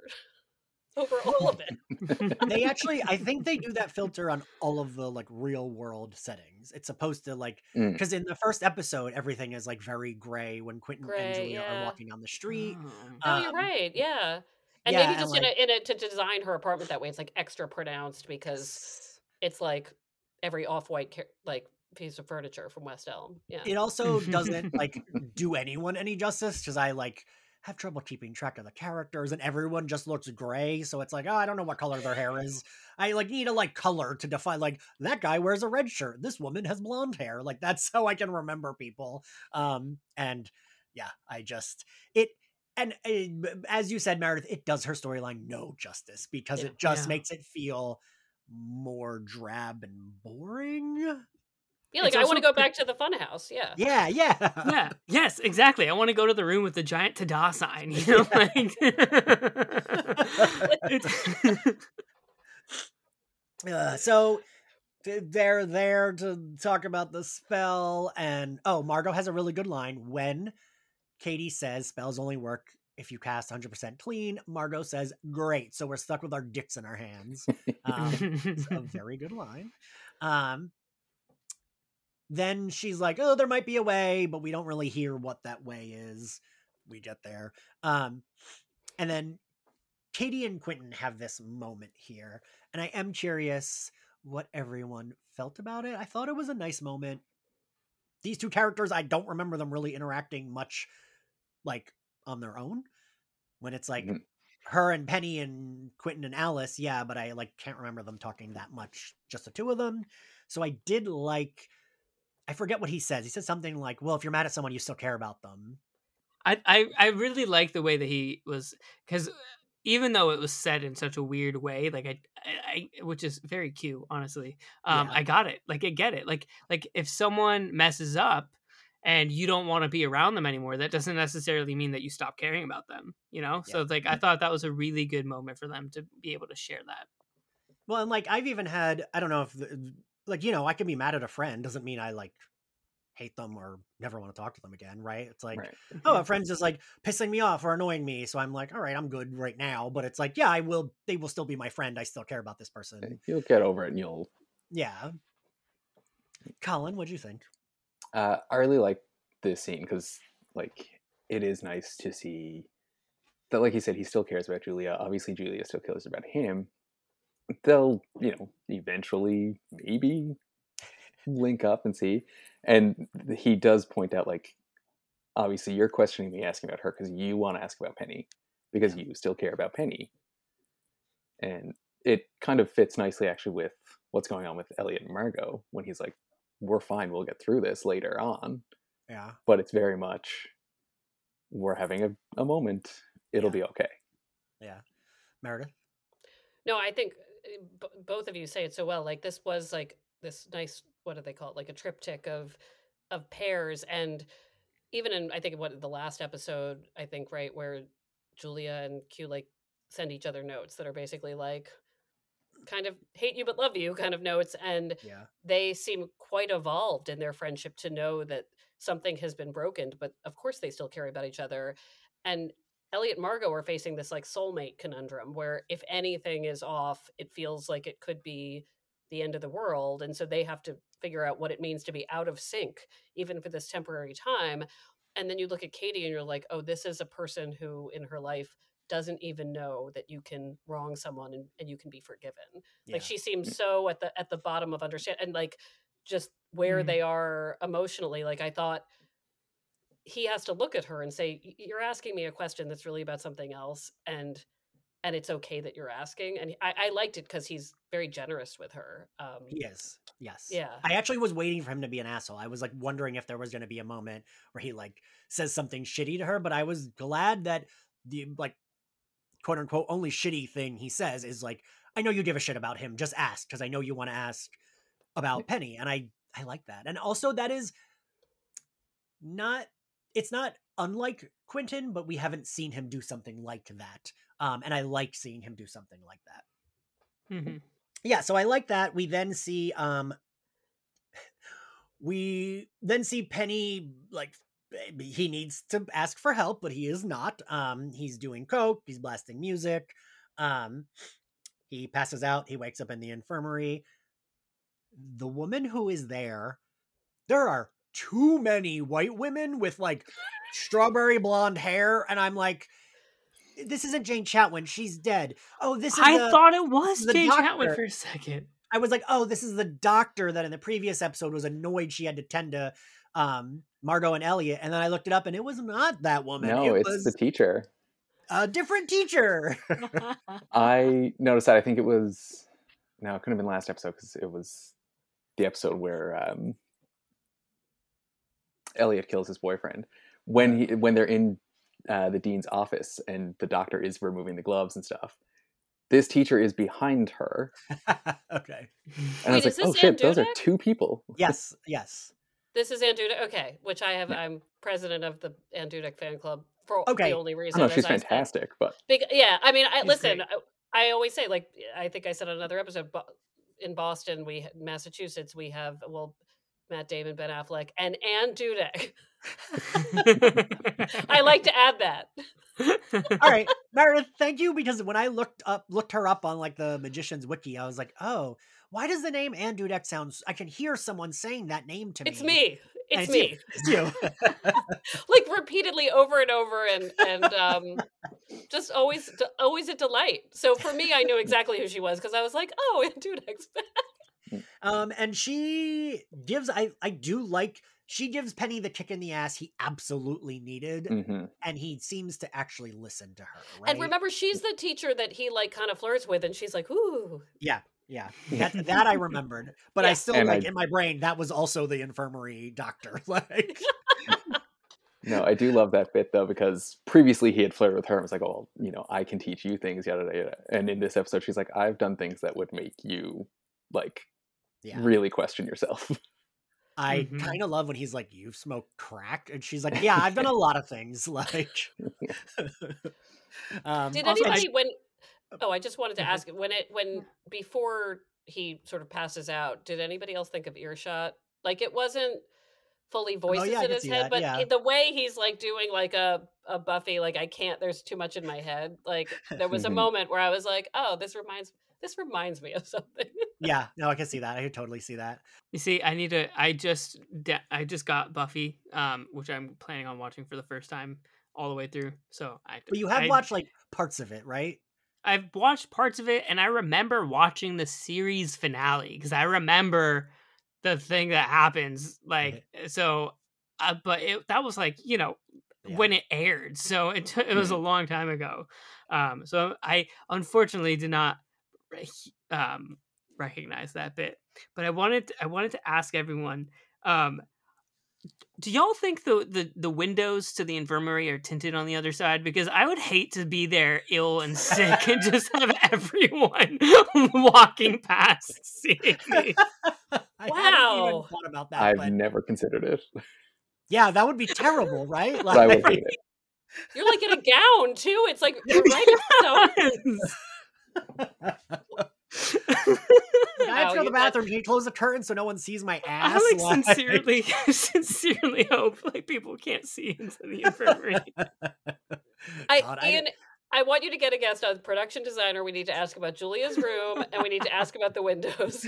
over all of it. They actually, I think they do that filter on all of the like real world settings. It's supposed to like, Mm. because in the first episode, everything is like very gray when Quentin and Gray, Julia are yeah. walking down the street. Oh. Oh, you're Um, right. Yeah. And yeah, maybe and, just in like- a in a to design her apartment that way, it's like extra pronounced because it's like every off-white ca- like piece of furniture from West Elm. Yeah. It also doesn't like do anyone any justice because I like have trouble keeping track of the characters and everyone just looks gray. So it's like, oh, I don't know what color their hair is. I like need a like color to define like that guy wears a red shirt. This woman has blonde hair. Like that's how I can remember people. Um, and yeah, I just it and uh, as you said, Meredith, it does her storyline no justice because Yeah. it just Yeah. makes it feel more drab and boring. Yeah, like It's I want to also go back to the funhouse. Yeah. Yeah, yeah. Yeah. Yes. Exactly. I want to go to the room with the giant Tada sign. You know, like it's. Uh, so th- they're there to talk about the spell, and oh, Margot has a really good line when Katie says spells only work if you cast one hundred percent clean. Margot says, "Great, so we're stuck with our dicks in our hands." Um, it's a very good line. Um, then she's like, "Oh, there might be a way, but we don't really hear what that way is." We get there, um, and then Katie and Quentin have this moment here, and I am curious what everyone felt about it. I thought it was a nice moment. These two characters, I don't remember them really interacting much, like on their own. When it's like Mhm. her and Penny and Quentin and Alice, yeah, but I like can't remember them talking that much, just the two of them. So I did like. I forget what he says. He says something like, "Well, if you're mad at someone, you still care about them." I, I I really like the way that he was, because even though it was said in such a weird way, like I, I, I which is very cute, honestly. Um, Yeah. I got it. Like I get it. Like like if someone messes up and you don't want to be around them anymore, that doesn't necessarily mean that you stop caring about them. You know. So Yeah. it's like I thought that was a really good moment for them to be able to share that. Well, and like I've even had, I don't know if, the, like, you know, I can be mad at a friend. Doesn't mean I like hate them or never want to talk to them again, right? It's like, Right. oh, a friend's just like pissing me off or annoying me. So I'm like, all right, I'm good right now. But it's like, yeah, I will, they will still be my friend. I still care about this person. You'll get over it and you'll Yeah. Colin, what'd you think? Uh, I really like this scene because, like, it is nice to see that, like he said, he still cares about Julia. Obviously, Julia still cares about him. They'll, you know, eventually maybe link up and see. And he does point out, like, obviously, you're questioning me asking about her because you want to ask about Penny. because Yeah. you still care about Penny. And it kind of fits nicely actually with what's going on with Elliot and Margot when he's like, we're fine, we'll get through this later on. Yeah. But it's very much, we're having a, a moment, it'll Yeah. be okay. Yeah. Meredith? No, I think uh, b- both of you say it so well. Like this was like this nice, what do they call it? Like a triptych of of pairs. And even in, I think what the last episode, I think, right, where Julia and Q like send each other notes that are basically like kind of hate you but love you kind of notes. And Yeah. they seem quite evolved in their friendship to know that something has been broken, but of course they still care about each other. And Elliot and Margot are facing this like soulmate conundrum where if anything is off, it feels like it could be the end of the world. And so they have to figure out what it means to be out of sync, even for this temporary time. And then you look at Katie and you're like, oh, this is a person who in her life doesn't even know that you can wrong someone and, and you can be forgiven. Yeah. Like she seems so at the at the bottom of understand and like just where Mm. they are emotionally. Like I thought he has to look at her and say, "Y- you're asking me a question that's really about something else, and and it's okay that you're asking." And I, I liked it because he's very generous with her. Um, He is. Yes. Yeah. I actually was waiting for him to be an asshole. I was like wondering if there was going to be a moment where he like says something shitty to her, but I was glad that the like quote unquote only shitty thing he says is like, I know you give a shit about him. Just ask because I know you want to ask about Penny. And I I like that. And also that is not it's not unlike Quentin, but we haven't seen him do something like that. Um, and I like seeing him do something like that. Mhm. Yeah, so I like that. We then see um we then see Penny like he needs to ask for help, but he is not. Um he's doing coke, he's blasting music. Um he passes out, he wakes up in the infirmary. The woman who is there, there are too many white women with like strawberry blonde hair, and I'm like, this isn't Jane Chatwin, she's dead. Oh, this is I the, thought it was the Jane doctor. Chatwin for a second. I was like, oh, this is the doctor that in the previous episode was annoyed she had to tend to um, Margot and Elliot. And then I looked it up and it was not that woman. No, it it's was the teacher. a different teacher. I noticed that. I think it was, no, it couldn't have been last episode because it was the episode where um, Elliot kills his boyfriend. When he when they're in uh, the dean's office and the doctor is removing the gloves and stuff, this teacher is behind her. Okay. And I was Wait, is like, oh this shit, those are Ann Dudek? two people. Yes, yes. This is Ann Dudek. Okay, which I have. Yeah. I'm president of the Ann Dudek fan club for Okay. the only I reason. know, as she's I said. fantastic, but Big, yeah, I mean, I She's listen. great. I, I always say, like, I think I said on another episode, but in Boston, we Massachusetts, we have well, Matt Damon, Ben Affleck, and Ann Dudek. I like to add that. All right, Meredith, thank you, because when I looked up looked her up on like the Magician's Wiki, I was like, oh, why does the name Ann Dudek sound? I can hear someone saying that name to me. It's me. And It's you. me. It's you. Like repeatedly over and over, and and um, just always always a delight. So for me, I knew exactly who she was because I was like, oh, Ann Dudek's back. Um, and she gives I I do like she gives Penny the kick in the ass he absolutely needed, mhm. and he seems to actually listen to her. Right? And remember, she's the teacher that he like kind of flirts with, and she's like, ooh. yeah, yeah, that, that I remembered, but I Yeah. still And like I- in my brain that was also the infirmary doctor. Like, No, I do love that bit though, because previously he had flirted with her and was like, oh, you know, I can teach you things, yada, yada, yada. And in this episode, she's like, I've done things that would make you like yeah, really question yourself. I Mhm. kind of love when he's like, "You've smoked crack," and she's like, "Yeah, I've done a lot of things." Like, um, Did also- anybody when? Oh, I just wanted to Mhm. ask when it when before he sort of passes out. Did anybody else think of Earshot? Like it wasn't fully voices Oh, yeah, I in can his see head, that, but yeah. the way he's like doing like a a Buffy, like I can't. There's too much in my head. Like there was a Mhm. moment where I was like, oh, this reminds this reminds me of something. yeah, no, I can see that. I could totally see that. You see, I need to. I just, da- I just got Buffy, um, which I'm planning on watching for the first time all the way through. So I, But you have I, watched like parts of it, right? I've watched parts of it, and I remember watching the series finale because I remember the thing that happens. Like, so, uh, but it that was like you know Yeah. when it aired, so it t- it was a long time ago. Um, so I unfortunately did not re- um, recognize that bit. But I wanted to, I wanted to ask everyone. Um, do y'all think the, the the windows to the infirmary are tinted on the other side? Because I would hate to be there ill and sick and just have everyone walking past seeing me. I hadn't even Wow. thought about that, I've but never considered it, yeah, that would be terrible, right? but I would hate it. You're like in a gown too. It's like you're right next I have to go to you the got- bathroom. Can you close the curtain so no one sees my ass? I like Like- sincerely, sincerely hope like people can't see into the infirmary. I, God, I- Ian, I want you to get a guest on production designer. We need to ask about Julia's room, and we need to ask about the windows.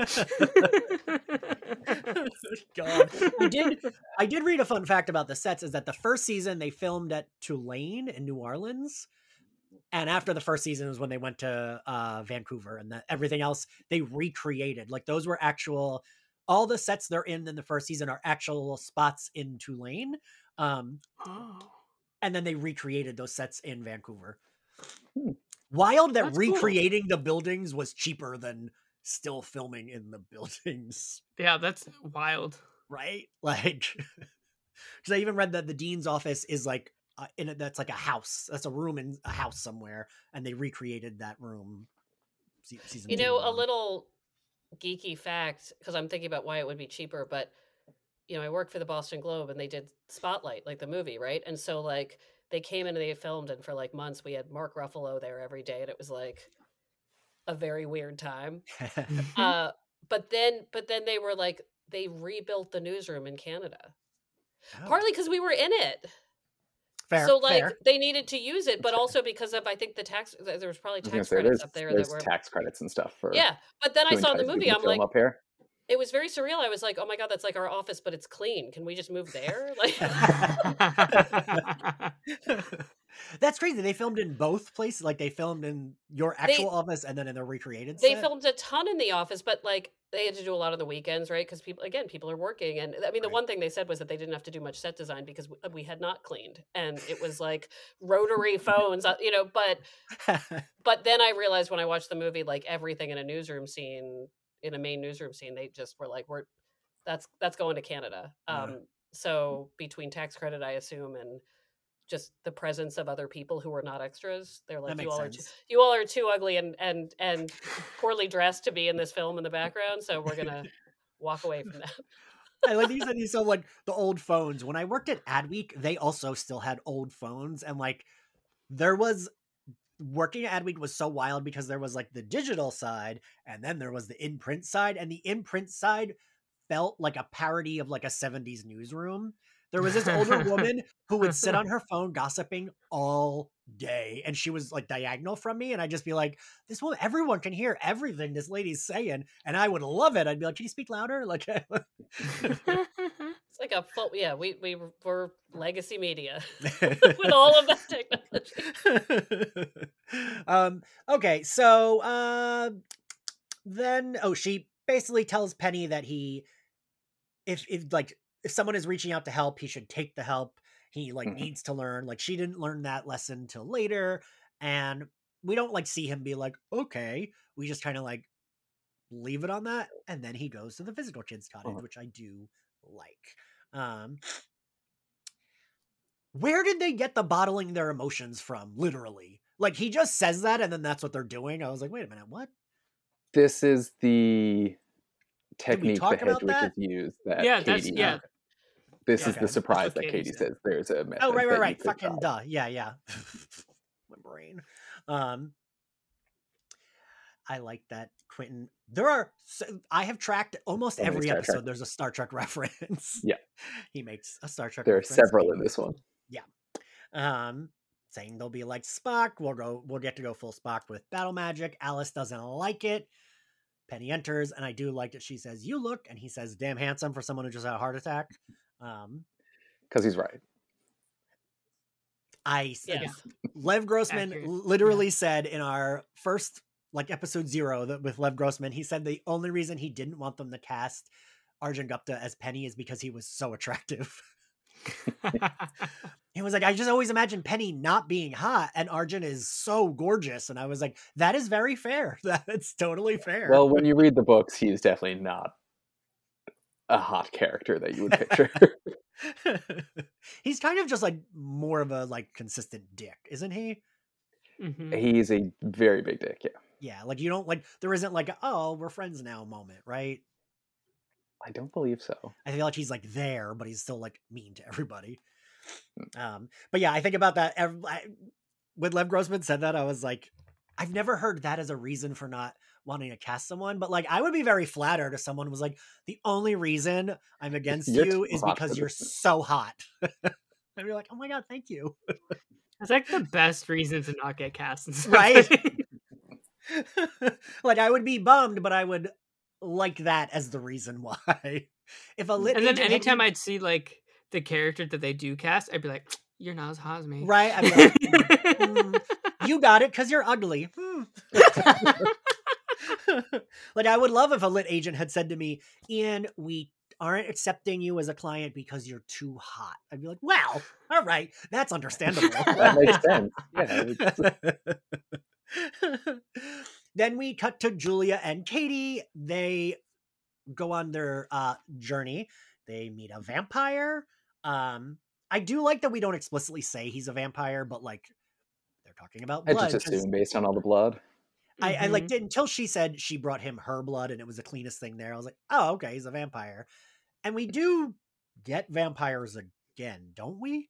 God, I did. I did read a fun fact about the sets. Is that the first season they filmed at Tulane in New Orleans, and after the first season is when they went to uh, Vancouver, and that everything else they recreated. Like those were actual. All the sets they're in in the first season are actual spots in Tulane, um, Oh. and then they recreated those sets in Vancouver. Hmm. Wild that That's cool. recreating the buildings was cheaper than still filming in the buildings. Yeah, that's wild. Right? Like, because I even read that the dean's office is like uh, in a, that's like a house. That's a room in a house somewhere, and they recreated that room. se- Season You two know, a on. little geeky fact, because I'm thinking about why it would be cheaper, but you know, I work for the Boston Globe and they did Spotlight, like the movie, right? And so like they came in and they filmed, and for like months we had Mark Ruffalo there every day, and it was like a very weird time. Uh, but then, but then they were like they rebuilt the newsroom in Canada, Oh, partly because we were in it. fair, so like fair. they needed to use it, but also because of I think the tax. There was probably I was gonna tax say credits there's up there there's that were tax credits and stuff for yeah. But then I to saw in the entice movie, people to I'm film like, up here. it was very surreal. I was like, oh my god, that's like our office, but it's clean. Can we just move there? Like, That's crazy. They filmed in both places. Like they filmed in your actual office and then in the recreated they set. filmed a ton in the office, but like they had to do a lot on the weekends, right? Because people, again, people are working, and I mean, the Right. one thing they said was that they didn't have to do much set design because we, we had not cleaned, and it was like rotary phones, uh, you know. But but then I realized when I watched the movie, like everything in a newsroom scene, in a main newsroom scene, they just were like, "We're that's that's going to Canada." Yeah. Um, so between tax credit, I assume, and just the presence of other people who were not extras, they're like, That "You makes all are too, sense. you all are too ugly and and and poorly dressed to be in this film in the background, so we're gonna walk away from that." I like these these so like the old phones. When I worked at Adweek, they also still had old phones, and like there was working at Adweek was so wild because there was like the digital side, and then there was the in-print side, and the in-print side felt like a parody of like a seventies newsroom. There was this older woman who would sit on her phone gossiping all day, and she was like diagonal from me, and I'd just be like, this woman, everyone can hear everything this lady's saying, and I would love it. I'd be like, can you speak louder? Like It's like a full, yeah. We we were legacy media with all of that technology. um okay, so uh then oh she basically tells Penny that he if if like if someone is reaching out to help, he should take the help. He like Mhm. needs to learn. Like she didn't learn that lesson till later, and we don't like see him be like, okay. We just kind of like leave it on that, and then he goes to the physical kids cottage, Uh-huh. which I do like. Um where did they get the bottling their emotions from? Literally, like he just says that, and then that's what they're doing. I was like, wait a minute, what? This is the technique talk that about Hedwig that? has used. That Yeah, that's Katie, yeah. This Yeah, is okay. the That's surprise what that Katie Katie said. says. There's a method. Oh, right, right, that you right. could Fucking try. duh. Yeah, yeah. My brain. Um, I like that Quentin. There are. So, I have tracked almost So many every Star Trek. episode. There's a Star Trek reference. Yeah. He makes a Star Trek. There are reference. several in this one. Um, saying they'll be like Spock. We'll go. We'll get to go full Spock with battle magic. Alice doesn't like it. Penny enters, and I do like that she says, "You look," and he says, "Damn handsome for someone who just had a heart attack." Um, Because he's right. I Yes. Lev Grossman Accurate. literally said in our first like episode zero that with Lev Grossman, he said the only reason he didn't want them to cast Arjun Gupta as Penny is because he was so attractive. he was like, I just always imagined Penny not being hot, and Arjun is so gorgeous. And I was like, that is very fair. That's totally fair. Well, when you read the books, he's definitely not a hot character that you would picture. He's kind of just like more of a like consistent dick, isn't he? Mm-hmm. He's a very big dick, yeah. Yeah, like you don't like there isn't like a, oh, we're friends now moment, right? I don't believe so. I feel like he's like there, but he's still like mean to everybody. Um, but yeah, I think about that. Every, I, when Lev Grossman said that, I was like, I've never heard that as a reason for not wanting to cast someone, but like I would be very flattered if someone was like, the only reason I'm against You're you too is hot because for you're this. so hot. I'd be like, oh my god, thank you. It's like the best reason to not get cast, in Right? something. Like I would be bummed, but I would like that as the reason why. If a lit And then agent had anytime me- I'd see like the character that they do cast, I'd be like, "You're not as hot as me." right, I'd be like, "Mm, you got it because you're ugly. Hmm." Like I would love if a lit agent had said to me, Ian, we aren't accepting you as a client because you're too hot. I'd be like, well, all right, that's understandable. That makes sense. Yeah. It's, Then we cut to Julia and Katie. They go on their uh, journey. They meet a vampire. Um, I do like that we don't explicitly say he's a vampire, but like they're talking about I blood. just 'cause assume based on all the blood. I, I like Mhm. did until she said she brought him her blood and it was the cleanest thing there. I was like, oh, okay, he's a vampire. And we do get vampires again, don't we?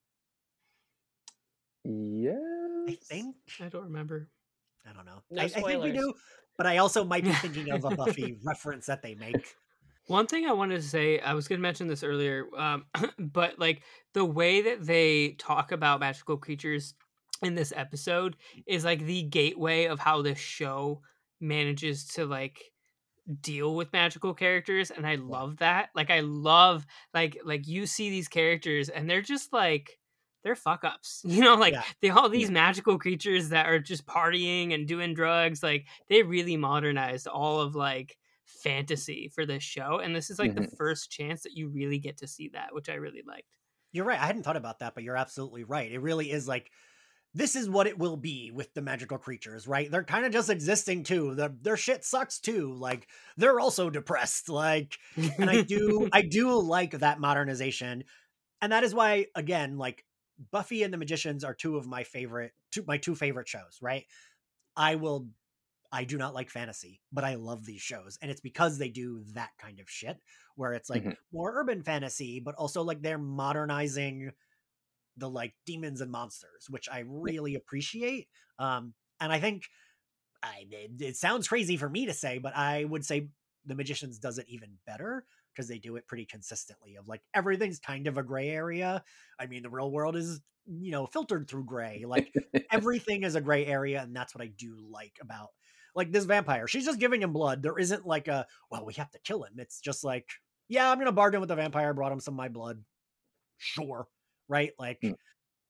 Yes. I think. I don't remember. I don't know. No I, I think we spoilers. do, but I also might be thinking of a Buffy reference that they make. One thing I wanted to say, I was going to mention this earlier, um, but like the way that they talk about magical creatures in this episode is like the gateway of how this show manages to like deal with magical characters, and I love that. Like I love like like you see these characters and they're just like they're fuck ups, you know, like Yeah. they all these magical creatures that are just partying and doing drugs. Like they really modernized all of like fantasy for this show, and this is like the Mhm. first chance that you really get to see that, which I really liked. You're right. I hadn't thought about that, but you're absolutely right. It really is like this is what it will be with the magical creatures, right? They're kind of just existing too. Their their shit sucks too. Like they're also depressed. Like, and I do I do like that modernization, and that is why again, like Buffy and the Magicians are two of my favorite, two my two favorite shows. Right? I will. I do not like fantasy, but I love these shows, and it's because they do that kind of shit where it's like Mhm. more urban fantasy, but also like they're modernizing the like demons and monsters, which I really appreciate. Um, and I think I it, it sounds crazy for me to say, but I would say the Magicians does it even better because they do it pretty consistently. Of like everything's kind of a gray area. I mean, the real world is you know filtered through gray. Like everything is a gray area, and that's what I do like about like this vampire. She's just giving him blood. There isn't like a well, we have to kill him. It's just like yeah, I'm gonna bargain with the vampire. Brought him some of my blood. Sure. Right? Like, Mm.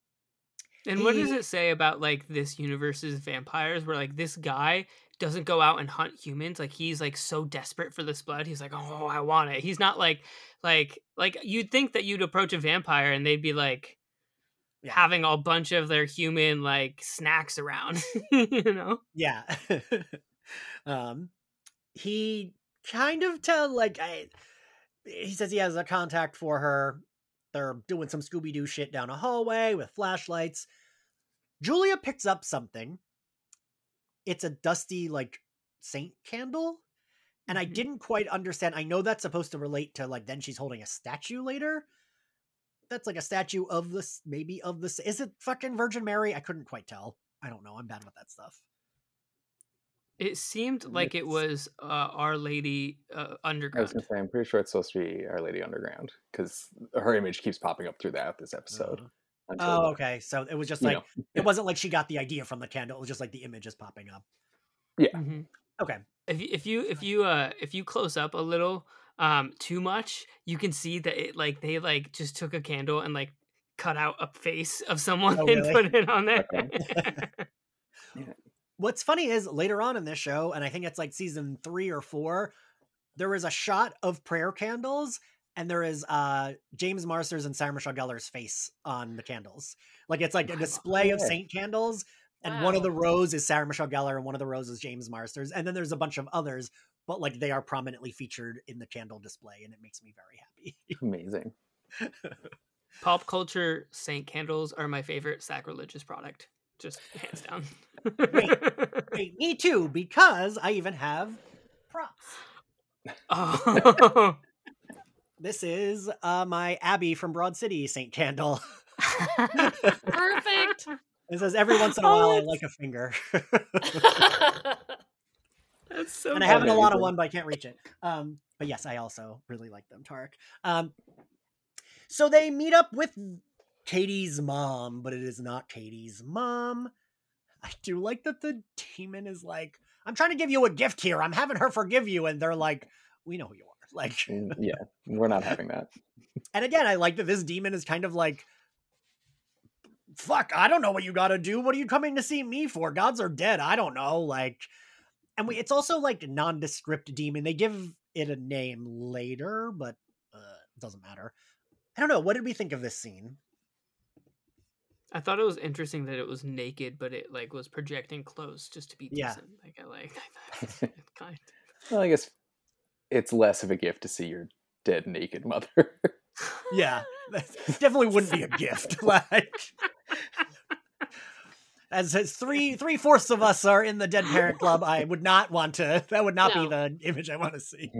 And what does he- it say about like this universe's vampires where like this guy doesn't go out and hunt humans? Like he's like so desperate for this blood. He's like, oh, I want it. He's not like like like you'd think that you'd approach a vampire and they'd be like yeah, having a bunch of their human like snacks around, you know? yeah. um, he kind of tell like I. He says he has a contact for her. They're doing some Scooby Doo shit down a hallway with flashlights. Julia picks up something. It's a dusty like saint candle. And I Mhm. didn't quite understand. I know that's supposed to relate to like then she's holding a statue later. That's like a statue of this, maybe of this. Is it fucking Virgin Mary? I couldn't quite tell. I don't know. I'm bad with that stuff. It seemed like it It's- was uh, Our Lady uh, I was Underground. gonna say I'm pretty sure it's supposed to be Our Lady Underground because her image keeps popping up throughout this episode. Uh, until oh, the- okay. So it was just you like know. it wasn't like she got the idea from the candle. It was just like the image is popping up. Mhm. Okay. If you, if you if you uh if you close up a little um too much, you can see that it like they like just took a candle and like cut out a face of someone Oh, and really? put it on there. What's funny is later on in this show, and I think it's like season three or four, there was a shot of prayer candles, and there is uh James Marsters and Sarah Michelle Gellar's face on the candles. Like it's like a display of Yeah. saint candles, and one of Wow. the rows is Sarah Michelle Gellar and one of the rows is James Marsters, and then there's a bunch of others, but like they are prominently featured in the candle display, and it makes me very happy. Amazing. Pop culture saint candles are my favorite sacrilegious product. Just hands down. Wait, me too, because I even have props. Oh. This is uh my Abby from Broad City saint candle. Perfect. It says every once in a Oh, while I that's- like a finger. That's so And I have an Amazing. Alana one, but I can't reach it. Um, but yes, I also really like them, Tarek. Um, so they meet up with Katie's mom, but it is not Katie's mom. I do like that the demon is like, I'm trying to give you a gift here. I'm having her forgive you. And they're like, we know who you are. Like, Mm, yeah, we're not having that. and again, I like that this demon is kind of like, fuck, I don't know what you got to do. What are you coming to see me for? Gods are dead. I don't know. Like, and we, it's also like nondescript demon. They give it a name later, but uh, it doesn't matter. I don't know. What did we think of this scene? I thought it was interesting that it was naked, but it like was projecting clothes just to be Yeah. decent. Like I like that. kind. Well, I guess it's less of a gift to see your dead naked mother. Yeah, that definitely wouldn't be a gift. Like, as as three three fourths of us are in the Dead Parent Club, I would not want to. That would not No. be the image I want to see.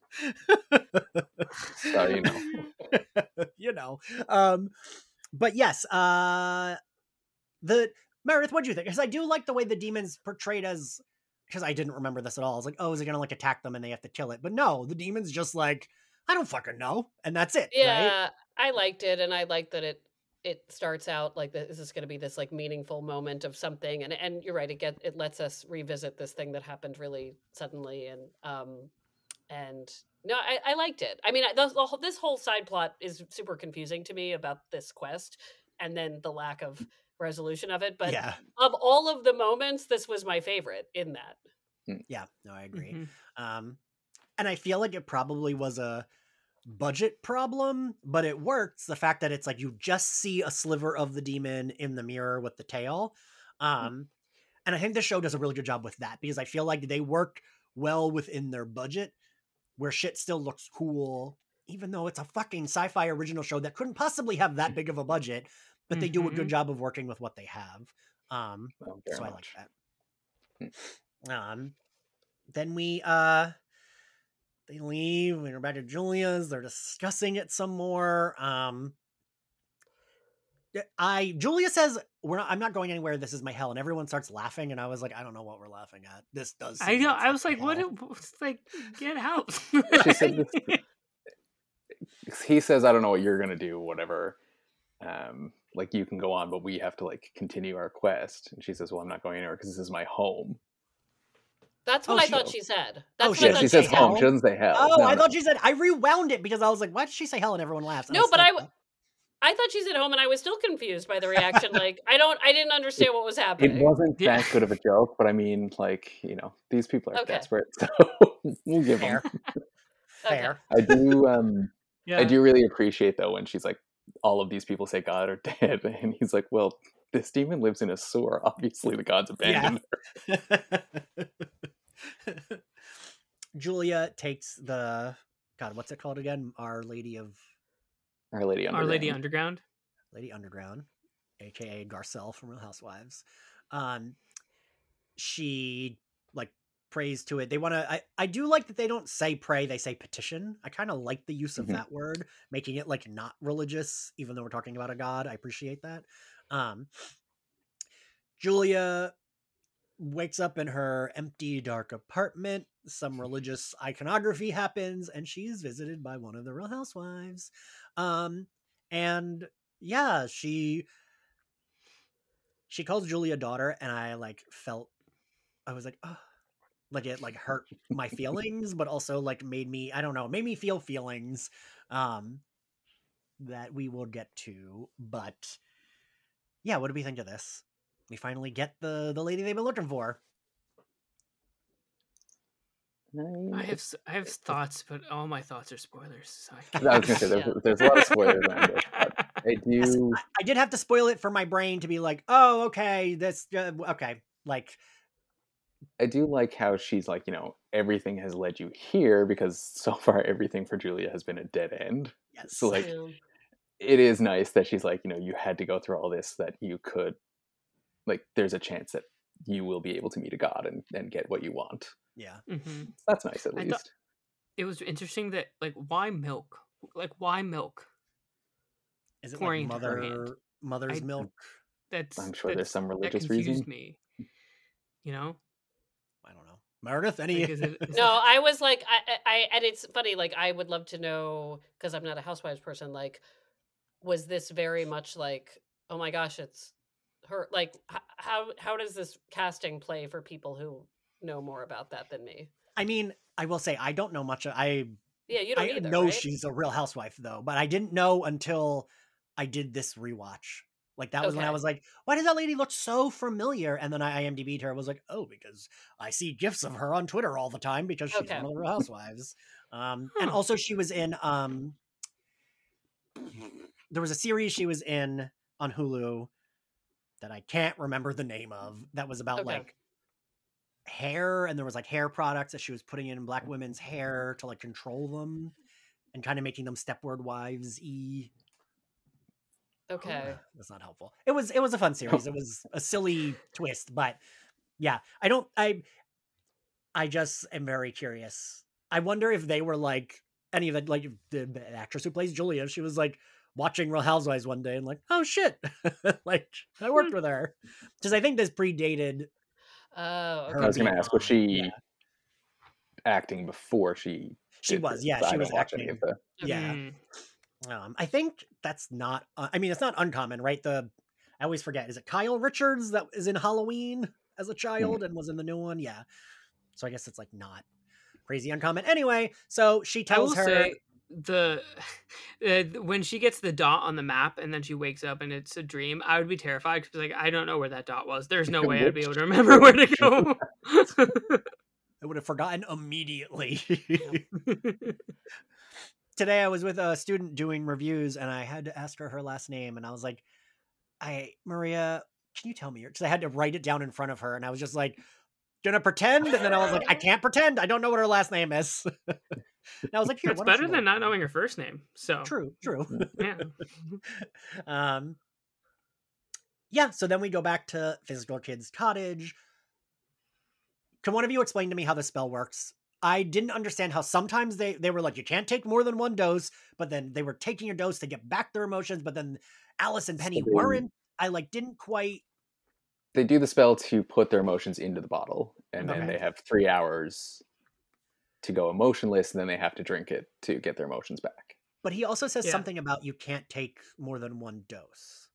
So you know, you know. Um, but yes, uh, the Meredith, what do you think? Because I do like the way the demon's portrayed as. Because I didn't remember this at all. I was like, oh, is it gonna like attack them and they have to kill it? But no, the demon's just like, I don't fucking know, and that's it. Right? Yeah, I liked it, and I like that it it starts out like this is going to be this like meaningful moment of something, and and you're right, it get it lets us revisit this thing that happened really suddenly, and um and no, I, I liked it. I mean, I, the, the whole, this whole side plot is super confusing to me about this quest, and then the lack of resolution of it. But Yeah, of all of the moments, this was my favorite in that. yeah. No, I agree. Mhm. Um, and I feel like it probably was a budget problem, but it works. The fact that it's like you just see a sliver of the demon in the mirror with the tail. Um, and I think the show does a really good job with that because I feel like they work well within their budget where shit still looks cool, even though it's a fucking sci-fi original show that couldn't possibly have that big of a budget, but they do a good Mhm. job of working with what they have. Um, well, very so I like much. that. Um, then we uh they leave. We're back at Julia's. They're discussing it some more. Um, yeah, I Julia says we're not. I'm not going anywhere. This is my hell, and everyone starts laughing. And I was like, I don't know what we're laughing at. This does. I seem know. like I was fucking like, what? hell. It, it's like, get out. She said this- he says, "I don't know what you're gonna do. Whatever. Um, like you can go on, but we have to like continue our quest." And she says, "Well, I'm not going anywhere because this is my home." That's Oh, what I she- thought she said. Oh, That's shit, what I Yeah, thought she she says said. home. She doesn't say hell. Oh, No, I no. thought she said. I rewound it because I was like, why did she say hell? And everyone laughs. And No, but I still- w- I thought she said home, and I was still confused by the reaction. Like, I don't, I didn't understand what was It happening. wasn't Yeah. that good of a joke, but I mean, like you know, these people are Okay. desperate, so we'll give fair, them. Okay. fair. I do. Um, yeah. I do really appreciate though when she's like, all of these people say God are dead, and he's like, well, this demon lives in a sewer. Obviously, the gods abandoned her. Julia takes the God. What's it called again? Our Lady of Our Lady Our Underground. Lady Underground. Lady Underground, aka Garcelle from Real Housewives. Um, she like prays to it. They want to. I I do like that they don't say pray; they say petition. I kind of like the use of Mhm. that word, making it like not religious, even though we're talking about a god. I appreciate that. Um, Julia wakes up in her empty, dark apartment. Some religious iconography happens, and she's visited by one of the Real Housewives. Um, and yeah, she she calls Julia daughter, and I like felt I was like, oh, like it like hurt my feelings, but also like made me I don't know, made me feel feelings um that we will get to. But yeah, what do we think of this? We finally get the the lady they've been looking for. I have s- I have thoughts, but all my thoughts are spoilers. So I, I was gonna say there's, Yeah. there's a lot of spoilers on this, but I Yes, do. I, I did have to spoil it for my brain to be like, oh, okay, this, uh, okay, like, I do like how she's like, you know, everything has led you here because so far everything for Julia has been a dead end. yes, So like, Yeah. it is nice that she's like, you know, you had to go through all this that you could, like, there's a chance that you will be able to meet a god and, and get what you want. yeah. Mhm. So that's nice at I least. thought- It was interesting that like why milk? Like why milk? Is it Pouring like into her hand. mother, mother's I- milk? That's I'm sure there's that's- some that religious confused reason. me. You know, I don't know. Meredith, any? like, is it, is No, it- I was like, I, I, I- and it's funny. Like, I would love to know because I'm not a housewives person. Like, was this very much like, oh my gosh, it's her? Like, h- how how does this casting play for people who know more about that than me? I mean, I will say I don't know much. I Yeah, you don't I either, know right? she's a Real Housewife though, but I didn't know until I did this rewatch. Like that was when I Okay. was like, why does that lady look so familiar? And then I IMDb'd her. I was like, oh, because I see gifs of her on Twitter all the time because she's Okay. one of the Real Housewives. Um, and Huh. also she was in um, there was a series she was in on Hulu that I can't remember the name of. That was about Okay. like hair, and there was like hair products that she was putting in black women's hair to like control them and kind of making them stepward wives e. Okay. That's not helpful. It was it was a fun series. It was a silly twist, but yeah, I don't I I just am very curious. I wonder if they were like any of the like the, the actress who plays Julia, she was like watching Real Housewives one day and like, oh shit. Like I worked with her. Because I think this predated Oh, her I was okay. gonna being ask, was on. she Yeah. acting before she? She did was, this? yeah, I she was didn't watch any acting. of the. Yeah. Mm. Um, I think that's not. Uh, I mean, it's not uncommon, right? The I always forget. Is it Kyle Richards that is in Halloween as a child and was in the new one? Yeah. So I guess it's like not crazy uncommon. Anyway, so she I tells will her. say the uh, when she gets the dot on the map and then she wakes up and it's a dream, I would be terrified because like I don't know where that dot was. There's no way I'd be able to remember where to go. I would have forgotten immediately. Today I was with a student doing reviews and I had to ask her her last name and I was like, I Maria, can you tell me? Because I had to write it down in front of her and I was just like, gonna pretend, and then I was like, I can't pretend. I don't know what her last name is. And I was like, here, It's why don't better you than look? not knowing her first name. So True, true. yeah. um, yeah. So then we go back to Physical Kid's cottage. Can one of you explain to me how the spell works? I didn't understand how sometimes they they were like, you can't take more than one dose, but then they were taking a dose to get back their emotions, but then Alice and Penny So they- weren't. I like didn't quite. They do the spell to put their emotions into the bottle, and then Okay. they have three hours to go emotionless, and then they have to drink it to get their emotions back. But he also says Yeah. something about you can't take more than one dose.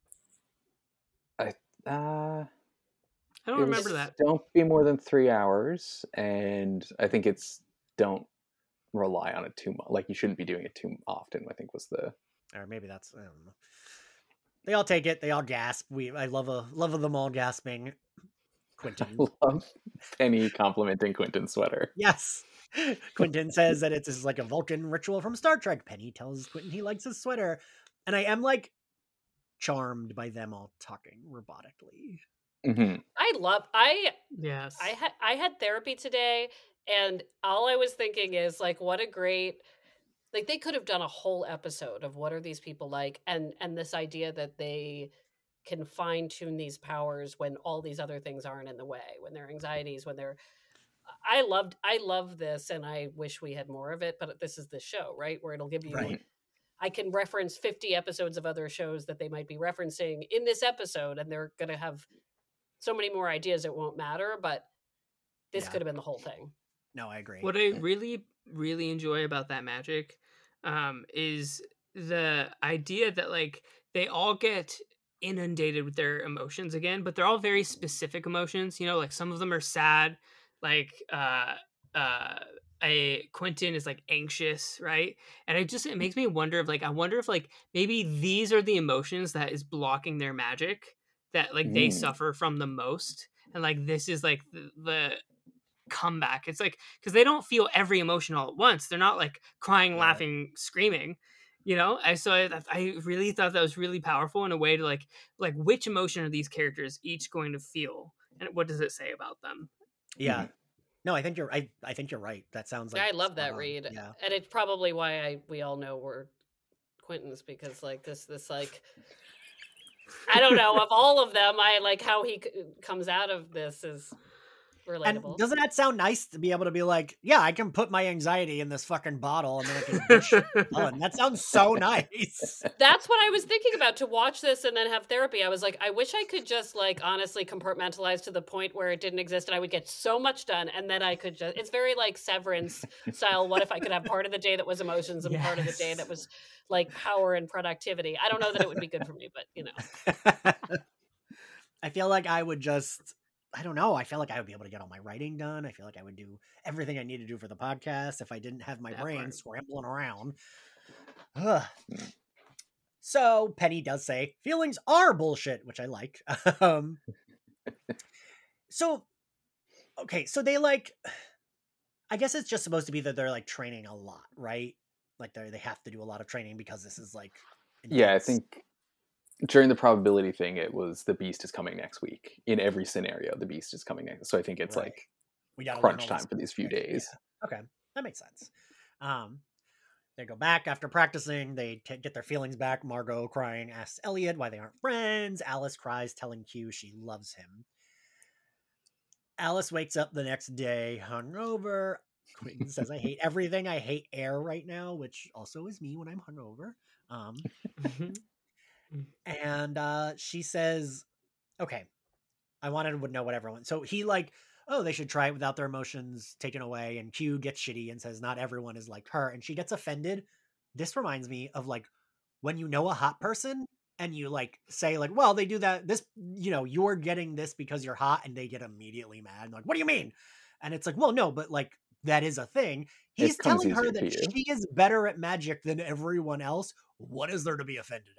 Uh, I don't it remember was, that. Don't be more than three hours, and I think it's don't rely on it too much. Like you shouldn't be doing it too often. I think was the Or maybe that's I don't know. They all take it. They all gasp. We I love a love of them all gasping. Quentin, love Penny complimenting Quentin's sweater. yes. Quentin says that it's, it's like a Vulcan ritual from Star Trek. Penny tells Quentin he likes his sweater, and I am like charmed by them all talking robotically. Mm-hmm. I love. I Yes. I had I had therapy today, and all I was thinking is like, what a great, like they could have done a whole episode of what are these people like, and and this idea that they can fine tune these powers when all these other things aren't in the way, when their anxieties, when they're. I loved I love this, and I wish we had more of it. But this is the show, right, where it'll give you. Right. I can reference fifty episodes of other shows that they might be referencing in this episode, and they're going to have so many more ideas it won't matter, but this Yeah. could have been the whole thing. No, I agree. What I really, really enjoy about that magic um, is the idea that like they all get inundated with their emotions again, but they're all very specific emotions. You know, like some of them are sad, like uh, uh, a Quentin is like anxious, right? And it just it makes me wonder if like I wonder if like maybe these are the emotions that is blocking their magic that like they Mm. suffer from the most, and like this is like the, the comeback. It's like, because they don't feel every emotion all at once. They're not like crying, Yeah. laughing, screaming, you know. I so I, I really thought that was really powerful in a way to like like which emotion are these characters each going to feel, and what does it say about them? Yeah. No, I think you're. I I think you're right. That sounds like. Yeah, I love spot that on. read. Yeah. And it's probably why I we all know we're Quentin's, because like this this like I don't know, of all of them, I like how he c- comes out of this is relatable. And doesn't that sound nice to be able to be like, yeah, I can put my anxiety in this fucking bottle and then I can get shit done. That sounds so nice. That's what I was thinking about, to watch this and then have therapy. I was like, I wish I could just like honestly compartmentalize to the point where it didn't exist and I would get so much done, and then I could just, it's very like Severance style. What if I could have part of the day that was emotions and part of the day Yes. that was like power and productivity? I don't know that it would be good for me, but you know. I feel like I would just, I don't know. I feel like I would be able to get all my writing done. I feel like I would do everything I need to do for the podcast if I didn't have my That brain part. scrambling around. Ugh. So Penny does say feelings are bullshit, which I like. um, so, okay. So they like, I guess it's just supposed to be that they're like training a lot, right? Like they they have to do a lot of training because this is like. Yeah, I intense. think during the probability thing, it was the beast is coming next week. In every scenario, the beast is coming next. So I think it's Right. like we got crunch time for these few days. Yeah. Okay, that makes sense. Um, they go back after practicing. They t- get their feelings back. Margot, crying, asks Elliot why they aren't friends. Alice cries, telling Q she loves him. Alice wakes up the next day hungover. Quentin says, "I hate everything. I hate air right now," which also is me when I'm hungover. Um, and uh, she says, "Okay, I wanted to know what everyone." So he like, oh, they should try it without their emotions taken away. And Q gets shitty and says, not everyone is like her. And she gets offended. This reminds me of like when you know a hot person and you like say like, well, they do that. This, you know, you're getting this because you're hot, and they get immediately mad. Like, what do you mean? And it's like, well, no, but like that is a thing. He's It comes telling her easier that to you. she is better at magic than everyone else. What is there to be offended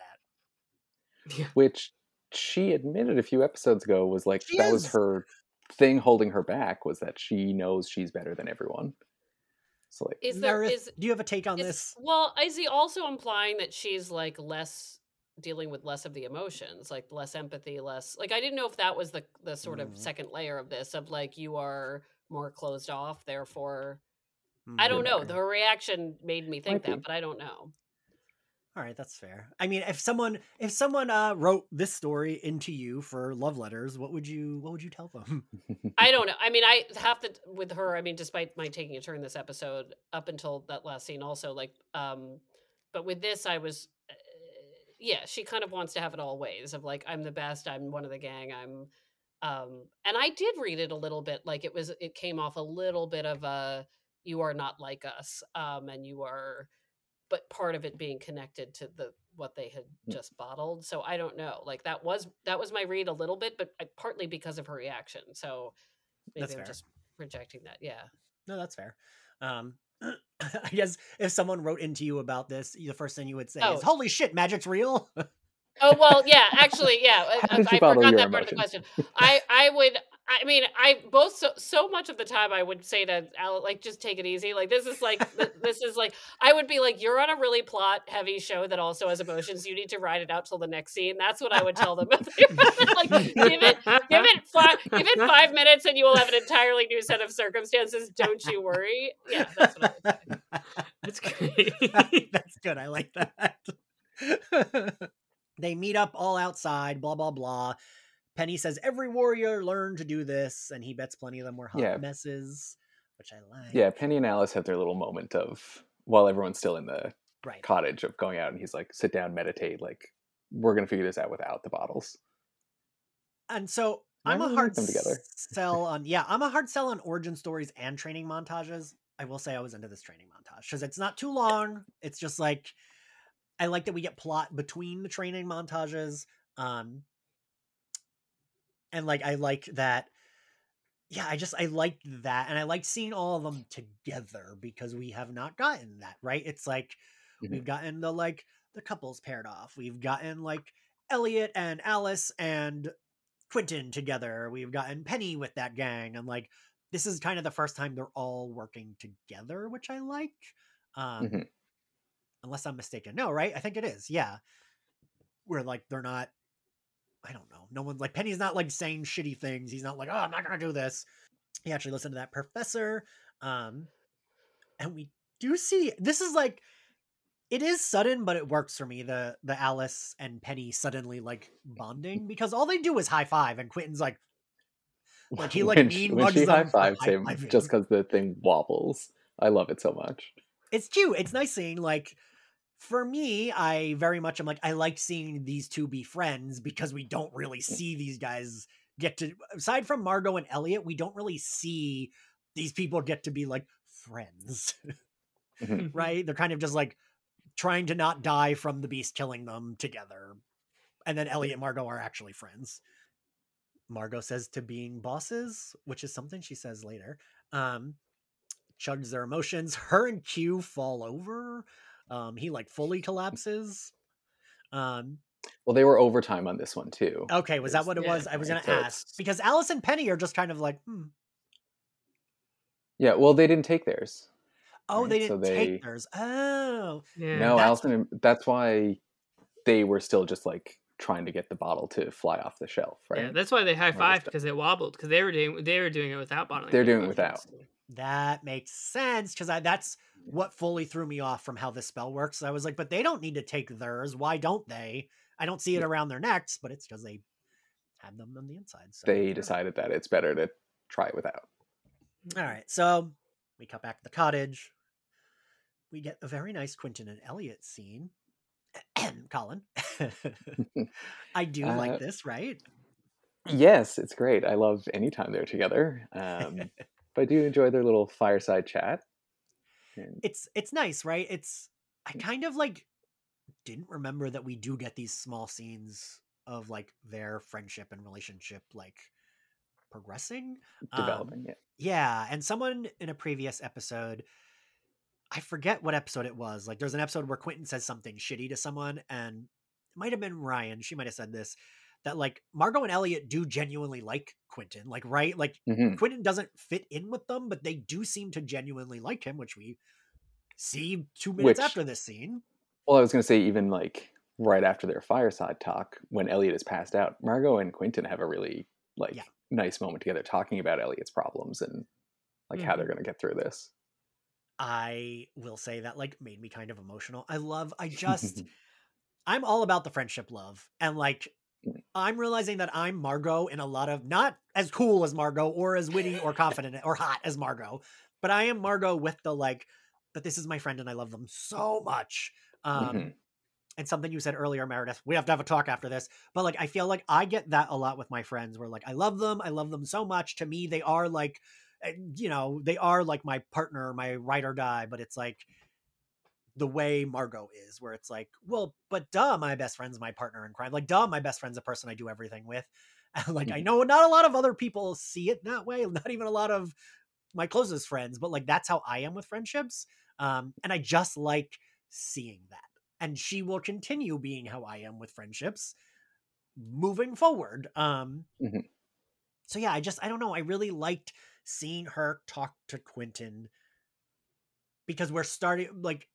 at? Yeah. Which she admitted a few episodes ago was like She that was is. her thing holding her back, was that she knows she's better than everyone. So like, Is there Meredith, is do you have a take on is this? well, is he also implying that she's like less dealing with less of the emotions, like less empathy, less like I didn't know if that was the the sort of Mhm. second layer of this, of like you are more closed off, therefore I Mhm. don't know. Right. The reaction made me think Might that, be. but I don't know. All right, that's fair. I mean, if someone if someone uh, wrote this story into you for love letters, what would you what would you tell them? I don't know. I mean, I have to with her. I mean, despite my taking a turn this episode up until that last scene, also like, um, but with this, I was, uh, yeah, she kind of wants to have it all ways of like, I'm the best. I'm one of the gang. I'm, um, and I did read it a little bit like it was. It came off a little bit of a, you are not like us, um, and you are, but part of it being connected to the what they had just bottled. So I don't know. Like that was that was my read a little bit, but I, partly because of her reaction. So maybe That's I'm fair. just projecting that. Yeah. No, that's fair. Um, I guess if someone wrote into you about this, the first thing you would say Oh. is, "Holy shit, magic's real." Oh well, yeah. Actually, yeah. I, How did you I bottle forgot your that part of the emotions? question. I I would. I mean, I both so so much of the time I would say to Al, like, just take it easy. Like this is like th- this is like I would be like, you're on a really plot heavy show that also has emotions. You need to ride it out till the next scene. That's what I would tell them. Like, give it give it five give it five minutes, and you will have an entirely new set of circumstances. Don't you worry. Yeah, that's what I would say. That's great. That's good. I like that. They meet up all outside, blah, blah, blah. Penny says every warrior learned to do this, and he bets plenty of them were hot Yeah. messes, which I like. yeah, Penny and Alice have their little moment of, while everyone's still in the Right. cottage, of going out, and he's like, sit down, meditate, like, we're gonna figure this out without the bottles. And so I I'm a really hard like them together. sell on, yeah, I'm a hard sell on origin stories and training montages. I will say I was into this training montage because it's not too long. It's just like, I like that we get plot between the training montages. Um, and like, I like that. Yeah, I just, I like that. And I like seeing all of them together because we have not gotten that, right? It's like, Mhm. we've gotten the, like, the couples paired off. We've gotten like Elliot and Alice and Quentin together. We've gotten Penny with that gang. And like, this is kind of the first time they're all working together, which I like. Um, Mhm. Unless I'm mistaken. No, right? I think it is. Yeah. Where like they're not, I don't know. No one's like, Penny's not like saying shitty things. He's not like, oh, I'm not going to do this. He actually listened to that professor. Um, and we do see, this is like, it is sudden, but it works for me. The the Alice and Penny suddenly like bonding because all they do is high five, and Quentin's like, like he like when mean she, when mugs she high them for fives him high-fiving. just because the thing wobbles. I love it so much. It's cute. It's nice seeing like. For me, I very much am like, I like seeing these two be friends because we don't really see these guys get to, aside from Margot and Elliot, we don't really see these people get to be like friends, Mhm. right? They're kind of just like trying to not die from the beast killing them together. And then Elliot and Margot are actually friends. Margot says to being bosses, which is something she says later, um, chugs their emotions. Her and Q fall over. Um, he like fully collapses. Um, Well, they were overtime on this one too. okay, was that Is- what it yeah, was? I was right, gonna so ask it's- because Alice and Penny are just kind of like, hmm. Yeah, well, they didn't take theirs. Oh, Right, they so didn't they- take theirs. Oh, Yeah. No, That's- Allison. and- That's why they were still just like trying to get the bottle to fly off the shelf, right? Yeah, that's why they high Or fived just- because it wobbled because they were doing they were doing it without bottling. They're their doing it emotions. that makes sense because I that's what fully threw me off from how this spell works. I was like, but they don't need to take theirs. Why don't they? I don't see it Yeah. around their necks, but it's because they had them on the inside. So They sure. decided that it's better to try it without. All right, so we cut back to the cottage. We get a very nice Quentin and Elliot scene. Colin, I do Uh, like this, right? Yes, it's great. I love anytime they're together. Um, but I do enjoy their little fireside chat. And It's it's nice, right? It's I kind of like didn't remember that we do get these small scenes of like their friendship and relationship like progressing. Um, developing it. Yeah, and someone in a previous episode, I forget what episode it was. Like, there's an episode where Quentin says something shitty to someone, and it might have been Ryan. She might have said this that like Margot and Elliot do genuinely like Quentin, like right, like Mhm. Quentin doesn't fit in with them, but they do seem to genuinely like him, which we see two minutes Which- after this scene. Well, I was going to say, even like right after their fireside talk, when Elliot is passed out, Margot and Quentin have a really like Yeah. nice moment together, talking about Elliot's problems and like how Mm-hmm. they're going to get through this. I will say that like made me kind of emotional. I love, I just, I'm all about the friendship love. And like, Mm. I'm realizing that I'm Margot in a lot of, not as cool as Margot or as witty or confident or hot as Margot, but I am Margot with the like, but this is my friend and I love them so much. Um, Mhm. And something you said earlier, Meredith, we have to have a talk after this, but like, I feel like I get that a lot with my friends where like, I love them. I love them so much. To me, they are like, uh, you know, they are like my partner, my ride or die, but it's like the way Margot is, where it's like, well, but duh, my best friend's my partner in crime. Like, duh, my best friend's a person I do everything with. And like, I Mhm. know not a lot of other people see it that way, not even a lot of my closest friends, but like, that's how I am with friendships. Um, and I just like seeing that. And she will continue being how I am with friendships moving forward. Um, Mhm. So yeah, I just, I don't know. I really liked seeing her talk to Quentin because we're starting, like,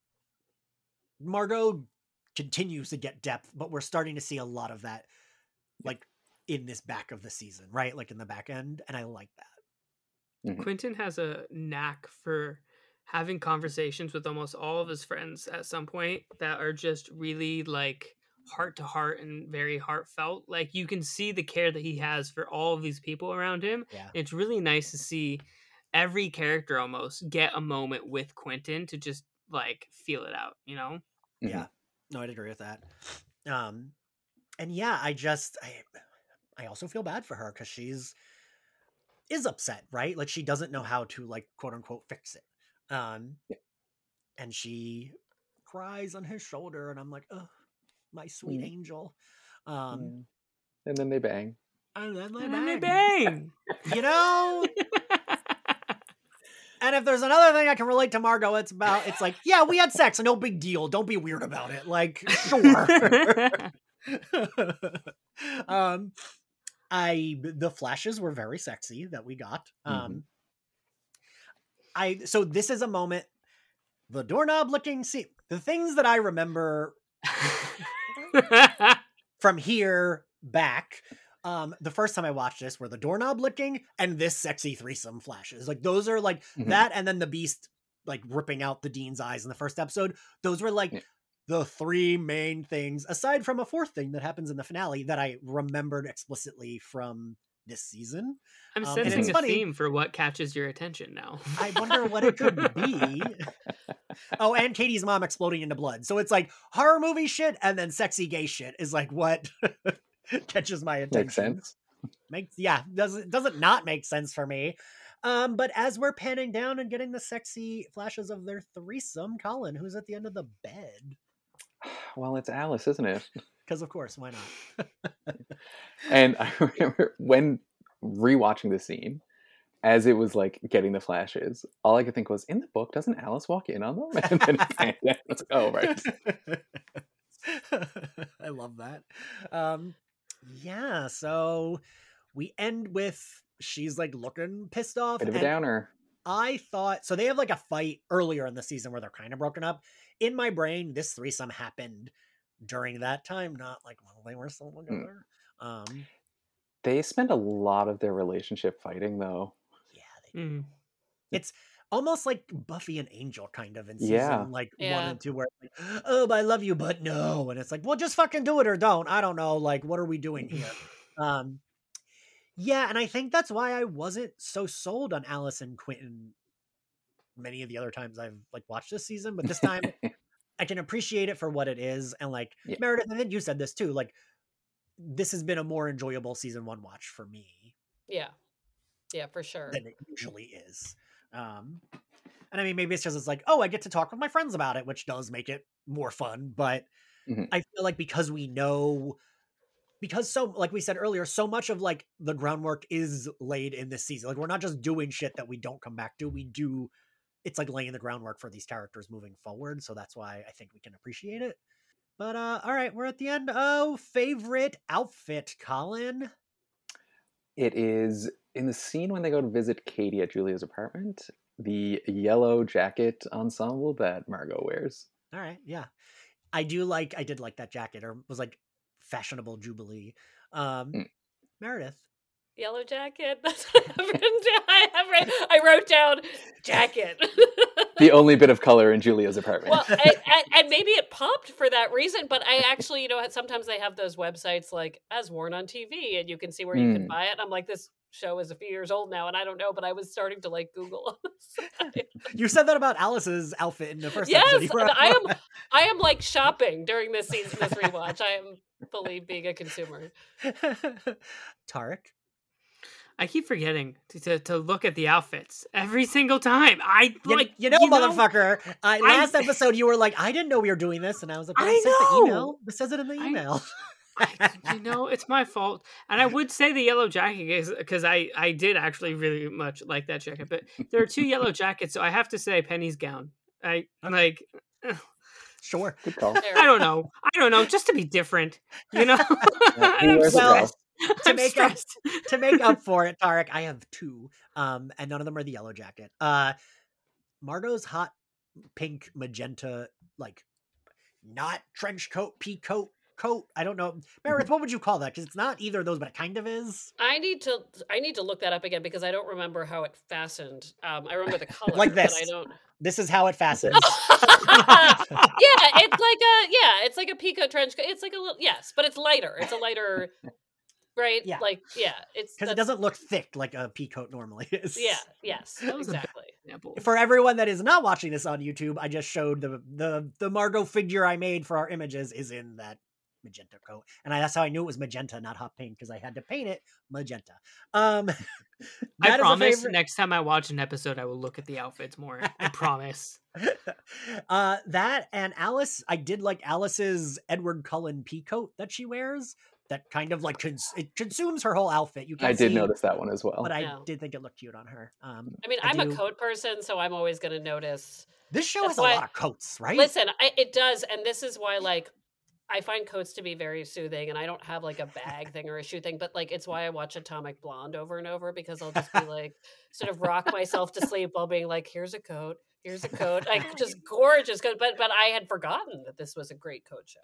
Margot continues to get depth, but we're starting to see a lot of that, like, in this back of the season, right? Like in the back end. And I like that. Mhm. Quentin has a knack for having conversations with almost all of his friends at some point that are just really like heart to heart and very heartfelt. Like you can see the care that he has for all of these people around him. Yeah. It's really nice to see every character almost get a moment with Quentin to just like feel it out, you know? Mhm. Yeah. No, I'd agree with that. Um, and yeah, I just, I, I also feel bad for her because she's, is upset, right? Like she doesn't know how to like quote unquote fix it. Um, Yeah. and she cries on his shoulder and I'm like, oh, my sweet Mhm. angel. Um, Yeah. And then they bang. and then they And then they bang. bang. You know? And if there's another thing I can relate to Margot, it's about, it's like, yeah, we had sex, no big deal. Don't be weird about it. Like, sure. um, I, the flashes were very sexy that we got. Um, Mhm. I so this is a moment, the doorknob licking scene, the things that I remember from here back. Um, the first time I watched this were the doorknob licking and this sexy threesome flashes. Like those are like Mhm. that, and then the beast like ripping out the Dean's eyes in the first episode. Those were like Yeah. the three main things, aside from a fourth thing that happens in the finale that I remembered explicitly from this season. I'm Um, and sensing it's a funny. theme for what catches your attention now. I wonder what it could be. Oh, and Katie's mom exploding into blood. So it's like horror movie shit and then sexy gay shit is like what catches my attention. Makes sense. Makes yeah, doesn't doesn't not make sense for me. Um, but as we're panning down and getting the sexy flashes of their threesome, Colin, who's at the end of the bed? Well, it's Alice, isn't it? Because of course, why not? And I remember when rewatching the scene, as it was like getting the flashes, all I could think was, in the book, doesn't Alice walk in on them? And then it panned down. I was like, oh, right. I love that. Um, yeah, so we end with she's like looking pissed off. Bit of a and downer. I thought so. They have like a fight earlier in the season where they're kind of broken up. In my brain, this threesome happened during that time, not like while they were still together. Mm. Um, they spend a lot of their relationship fighting, though. Yeah, they Mm. It's almost like Buffy and Angel kind of in season Yeah. like Yeah. one and two, where it's like, oh, I love you, but no, and it's like, well, just fucking do it or don't. I don't know. Like, what are we doing here? um, yeah, and I think that's why I wasn't so sold on Alice and Quentin many of the other times I've like watched this season, but this time I can appreciate it for what it is. And like Yeah. Meredith, I think you said this too. Like, this has been a more enjoyable season one watch for me Yeah. Yeah, for sure. than it usually is. Um, and I mean, maybe it's just it's like, oh, I get to talk with my friends about it, which does make it more fun. But Mhm. I feel like because we know, because so, like we said earlier, so much of like the groundwork is laid in this season. Like we're not just doing shit that we don't come back to. We do, it's like laying the groundwork for these characters moving forward. So that's why I think we can appreciate it. But uh, all right, we're at the end. Oh, favorite outfit, Colin. It is in the scene when they go to visit Katie at Julia's apartment, the yellow jacket ensemble that Margot wears. All right, yeah. I do like, I did like that jacket, or was like fashionable Jubilee. Um, Mm. Meredith. Yellow jacket. That's what I have written down. I, have written, I wrote down jacket. The only bit of color in Julia's apartment. Well, and, and, and maybe it popped for that reason, but I actually, you know, sometimes they have those websites like as worn on T V, and you can see where you can Mm. buy it. And I'm like, this show is a few years old now, and I don't know, but I was starting to like Google. You said that about Alice's outfit in the first Yes, episode. You were- I am. I am like shopping during this season, this rewatch. I am fully being a consumer. Tarek. I keep forgetting to, to, to look at the outfits every single time. I You, like you know, motherfucker. I, last episode, you were like, I didn't know we were doing this. And I was like, well, I it says the know. email. This says it in the I- email. I, you know, it's my fault. And I would say the yellow jacket is because I, I did actually really much like that jacket. But there are two yellow jackets, so I have to say Penny's gown. I like. Sure. Good call. Fair. I don't know. I don't know. Just to be different, you know. Yeah, he I'm wears it well. stressed. To I'm make up- stressed. to make up for it, Tarek, I have two. Um, and none of them are the yellow jacket. Uh, Margot's hot pink magenta, like not trench coat, pea coat, coat. I don't know. Meredith, what would you call that? Because it's not either of those, but it kind of is. I need to. I need to look that up again because I don't remember how it fastened. Um, I remember the color, Like but this. I don't. This is how it fastens. yeah, it's like a yeah, it's like a peacoat trench coat. It's like a little yes, but it's lighter. It's a lighter, right? Yeah. Like yeah, it's Because it that's- doesn't look thick like a pea coat normally is. Yeah, yes, That was a bad exactly. example. For everyone that is not watching this on YouTube, I just showed the the the Margot figure I made for our images is in that magenta coat, and I, that's how I knew it was magenta, not hot pink, because I had to paint it magenta. Um, I that is a promise favorite- next time I watch an episode, I will look at the outfits more. I promise. uh, that and Alice, I did like Alice's Edward Cullen pea coat that she wears. That kind of like cons- it consumes her whole outfit. You can I did see, notice that one as well. but I Yeah. did think it looked cute on her. Um, I mean, I I'm do- a coat person, so I'm always going to notice. this show That's has a why- lot of coats, right? Listen, I, it does, and this is why, like, I find coats to be very soothing, and I don't have like a bag thing or a shoe thing, but like it's why I watch Atomic Blonde over and over, because I'll just be like sort of rock myself to sleep while being like, here's a coat, here's a coat, like just gorgeous coat. But but I had forgotten that this was a great coat show.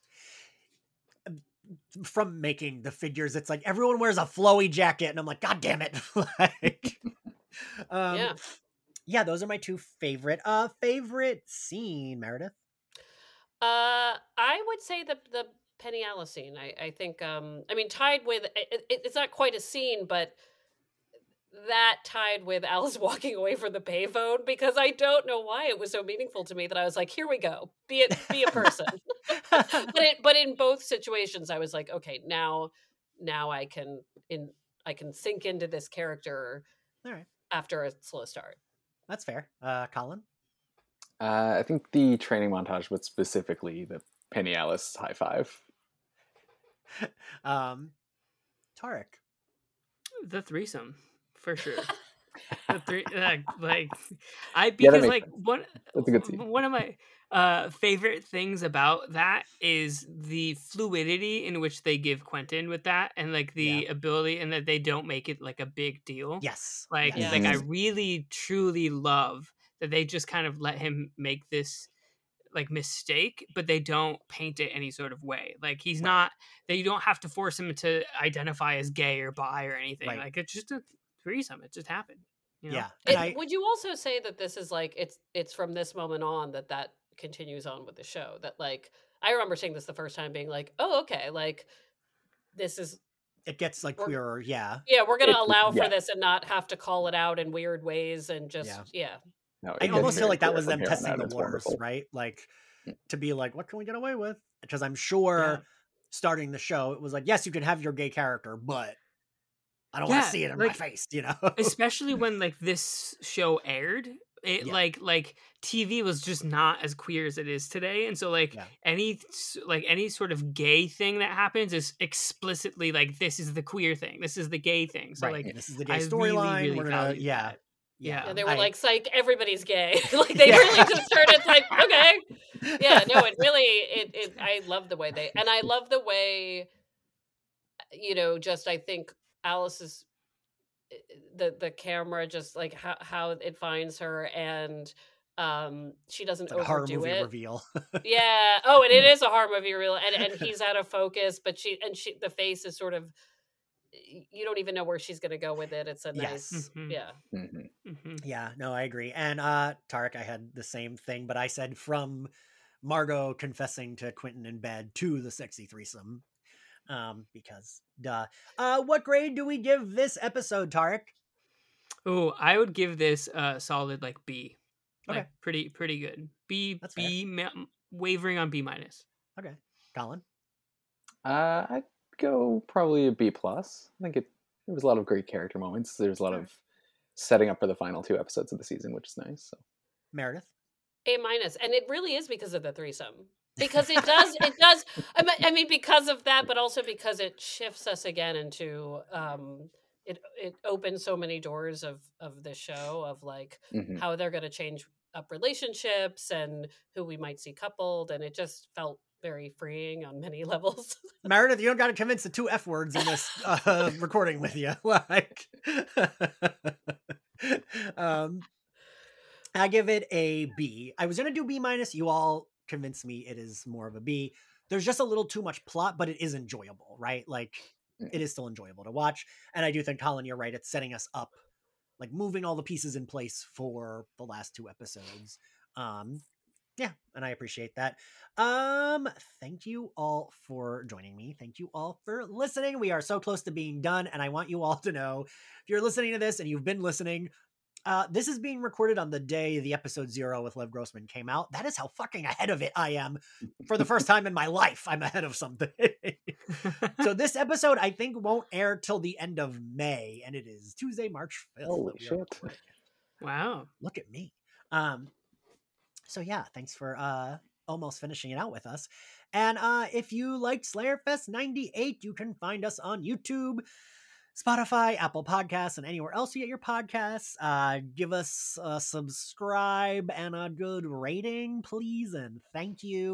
From making the figures, it's like everyone wears a flowy jacket, and I'm like, God damn it! Like, um, Yeah. yeah, those are my two favorite. Uh, favorite scene, Meredith. Uh, I would say the the Penny Alice scene. I I think um I mean tied with it, it, it's not quite a scene, but that tied with Alice walking away from the payphone, because I don't know why it was so meaningful to me that I was like, here we go, be it be a person. but it but in both situations I was like, okay, now now I can in I can sink into this character. All right, after a slow start. That's fair. Uh, Colin. Uh, I think the training montage, but specifically the Penny Alice high five. um, Tarek. The threesome, for sure. The three, like, like I Yeah, that because makes like sense. one That's a good scene. one of my uh favorite things about that is the fluidity in which they give Quentin with that, and like the Yeah. ability, and that they don't make it like a big deal. Yes. Like yes. like I Mhm. really truly love that they just kind of let him make this like mistake, but they don't paint it any sort of way. Like he's Right. not, that you don't have to force him to identify as gay or bi or anything. Right. Like it's just a threesome. It just happened. You know? Yeah. And It, I, would you also say that this is like it's it's from this moment on that that continues on with the show? That like I remember seeing this the first time, being like, oh, okay, like this is it gets like We're- queerer. Yeah. yeah, we're gonna It's- allow for yeah. this and not have to call it out in weird ways, and just Yeah. yeah. No, it I gets almost feel very like that clear was from them here on testing out. the It's waters, wonderful. right? Like Mm. to be like, what can we get away with? Because I'm sure Yeah. starting the show, it was like, yes, you can have your gay character, but I don't want Yeah, to see it in like- my face, you know? Especially when like this show aired, it Yeah. like like T V was just not as queer as it is today, and so like Yeah. any s- like any sort of gay thing that happens is explicitly like, this is the queer thing, this is the gay thing. So right. like This is the gay I really, storyline. really We're gonna, valued yeah. that. Yeah. Yeah. And they were I- like, psych, everybody's gay. Like they Yeah. really just started like, okay. Yeah, no, it really it it I love the way they, and I love the way, you know, just I think Alice's the the camera, just like how how it finds her, and um she doesn't It's like a horror overdo movie it. reveal. Yeah. Oh, and it is a horror movie real, and and he's out of focus, but she and she the face is sort of, you don't even know where she's gonna go with it. It's a nice Yes. Mhm. yeah. Mhm. Mhm. Yeah, no, I agree. And uh Tarek, I had the same thing, but I said from Margot confessing to Quentin in bed to the sexy threesome. Um, because duh. Uh what grade do we give this episode, Tarek? Oh, I would give this a solid like B. Like Okay. pretty pretty good. B That's fair. B ma- wavering on B minus. Okay. Colin? Uh, I'd go probably a B plus. I think it there was a lot of great character moments. There's a lot of setting up for the final two episodes of the season, which is nice. So. Meredith? A minus, and it really is because of the threesome. Because it does, it does. I mean, I mean, because of that, but also because it shifts us again into. Um, it it opens so many doors of of the show, of like Mhm. how they're going to change up relationships and who we might see coupled, and it just felt very freeing on many levels. Meredith, you don't got to convince the two F words in this uh, recording with you. Like, um, I give it a B. I was gonna do B minus. You all convinced me it is more of a B. There's just a little too much plot, but it is enjoyable, right? Like, Mm. it is still enjoyable to watch. And I do think, Colin, you're right. It's setting us up, like moving all the pieces in place for the last two episodes. Um, yeah, and I appreciate that. Um, thank you all for joining me. Thank you all for listening. We are so close to being done, and I want you all to know, if you're listening to this and you've been listening, uh, this is being recorded on the day the episode zero with Lev Grossman came out. That is how fucking ahead of it I am. For the first time in my life, I'm ahead of something. So this episode, I think, won't air till the end of May, and it is Tuesday, March fifth. Holy that we are shit. recording it. Wow. Look at me. Um, so yeah, thanks for uh almost finishing it out with us. And uh if you liked Slayerfest ninety-eight, you can find us on YouTube, Spotify, Apple Podcasts, and anywhere else you get your podcasts. Uh give us a subscribe and a good rating, please, and thank you.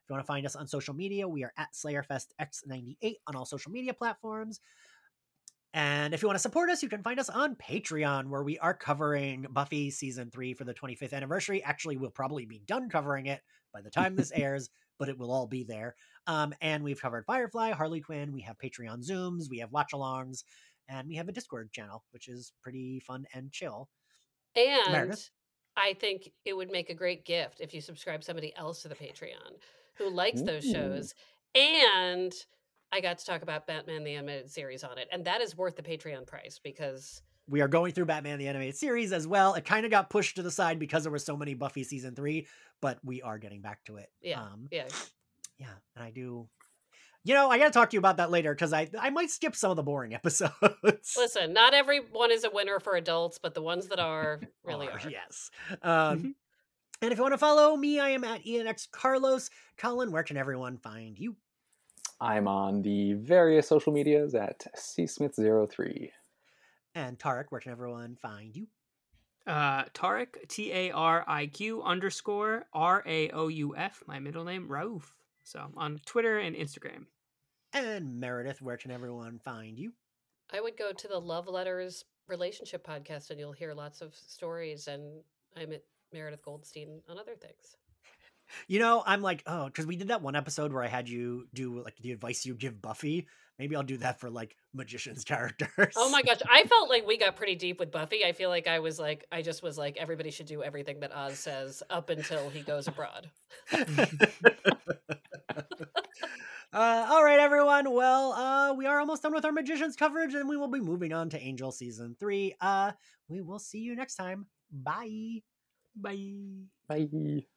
If you want to find us on social media, we are at SlayerFest X ninety-eight on all social media platforms. And if you want to support us, you can find us on Patreon, where we are covering Buffy season three for the twenty-fifth anniversary. Actually, we'll probably be done covering it by the time this airs, but it will all be there. Um, and we've covered Firefly, Harley Quinn. We have Patreon Zooms, we have watch-alongs, and we have a Discord channel, which is pretty fun and chill. And Meredith? I think it would make a great gift if you subscribe somebody else to the Patreon who likes those shows. And I got to talk about Batman the Animated Series on it. And that is worth the Patreon price because we are going through Batman the Animated Series as well. It kind of got pushed to the side because there were so many Buffy season three, but we are getting back to it. Yeah, um, yeah. Yeah, and I do... You know, I got to talk to you about that later because I, I might skip some of the boring episodes. Listen, not everyone is a winner for adults, but the ones that are really are. are. Yes. Um, and if you want to follow me, I am at E N X Carlos. Colin, where can everyone find you? I'm on the various social medias at C Smith zero three. And Tarek, where can everyone find you? Uh, Tarek, T A R I Q underscore R A O U F, my middle name, Rauf. So on Twitter and Instagram. And Meredith, where can everyone find you? I would go to the Love Letters Relationship Podcast and you'll hear lots of stories. And I'm at Meredith Goldstein on other things. You know, I'm like, oh, because we did that one episode where I had you do like the advice you give Buffy. Maybe I'll do that for like magician's characters. Oh my gosh. I felt like we got pretty deep with Buffy. I feel like I was like, I just was like, everybody should do everything that Oz says up until he goes abroad. Uh, all right, everyone. Well, uh, we are almost done with our Magicians coverage, and we will be moving on to Angel Season three. Uh, we will see you next time. Bye. Bye. Bye.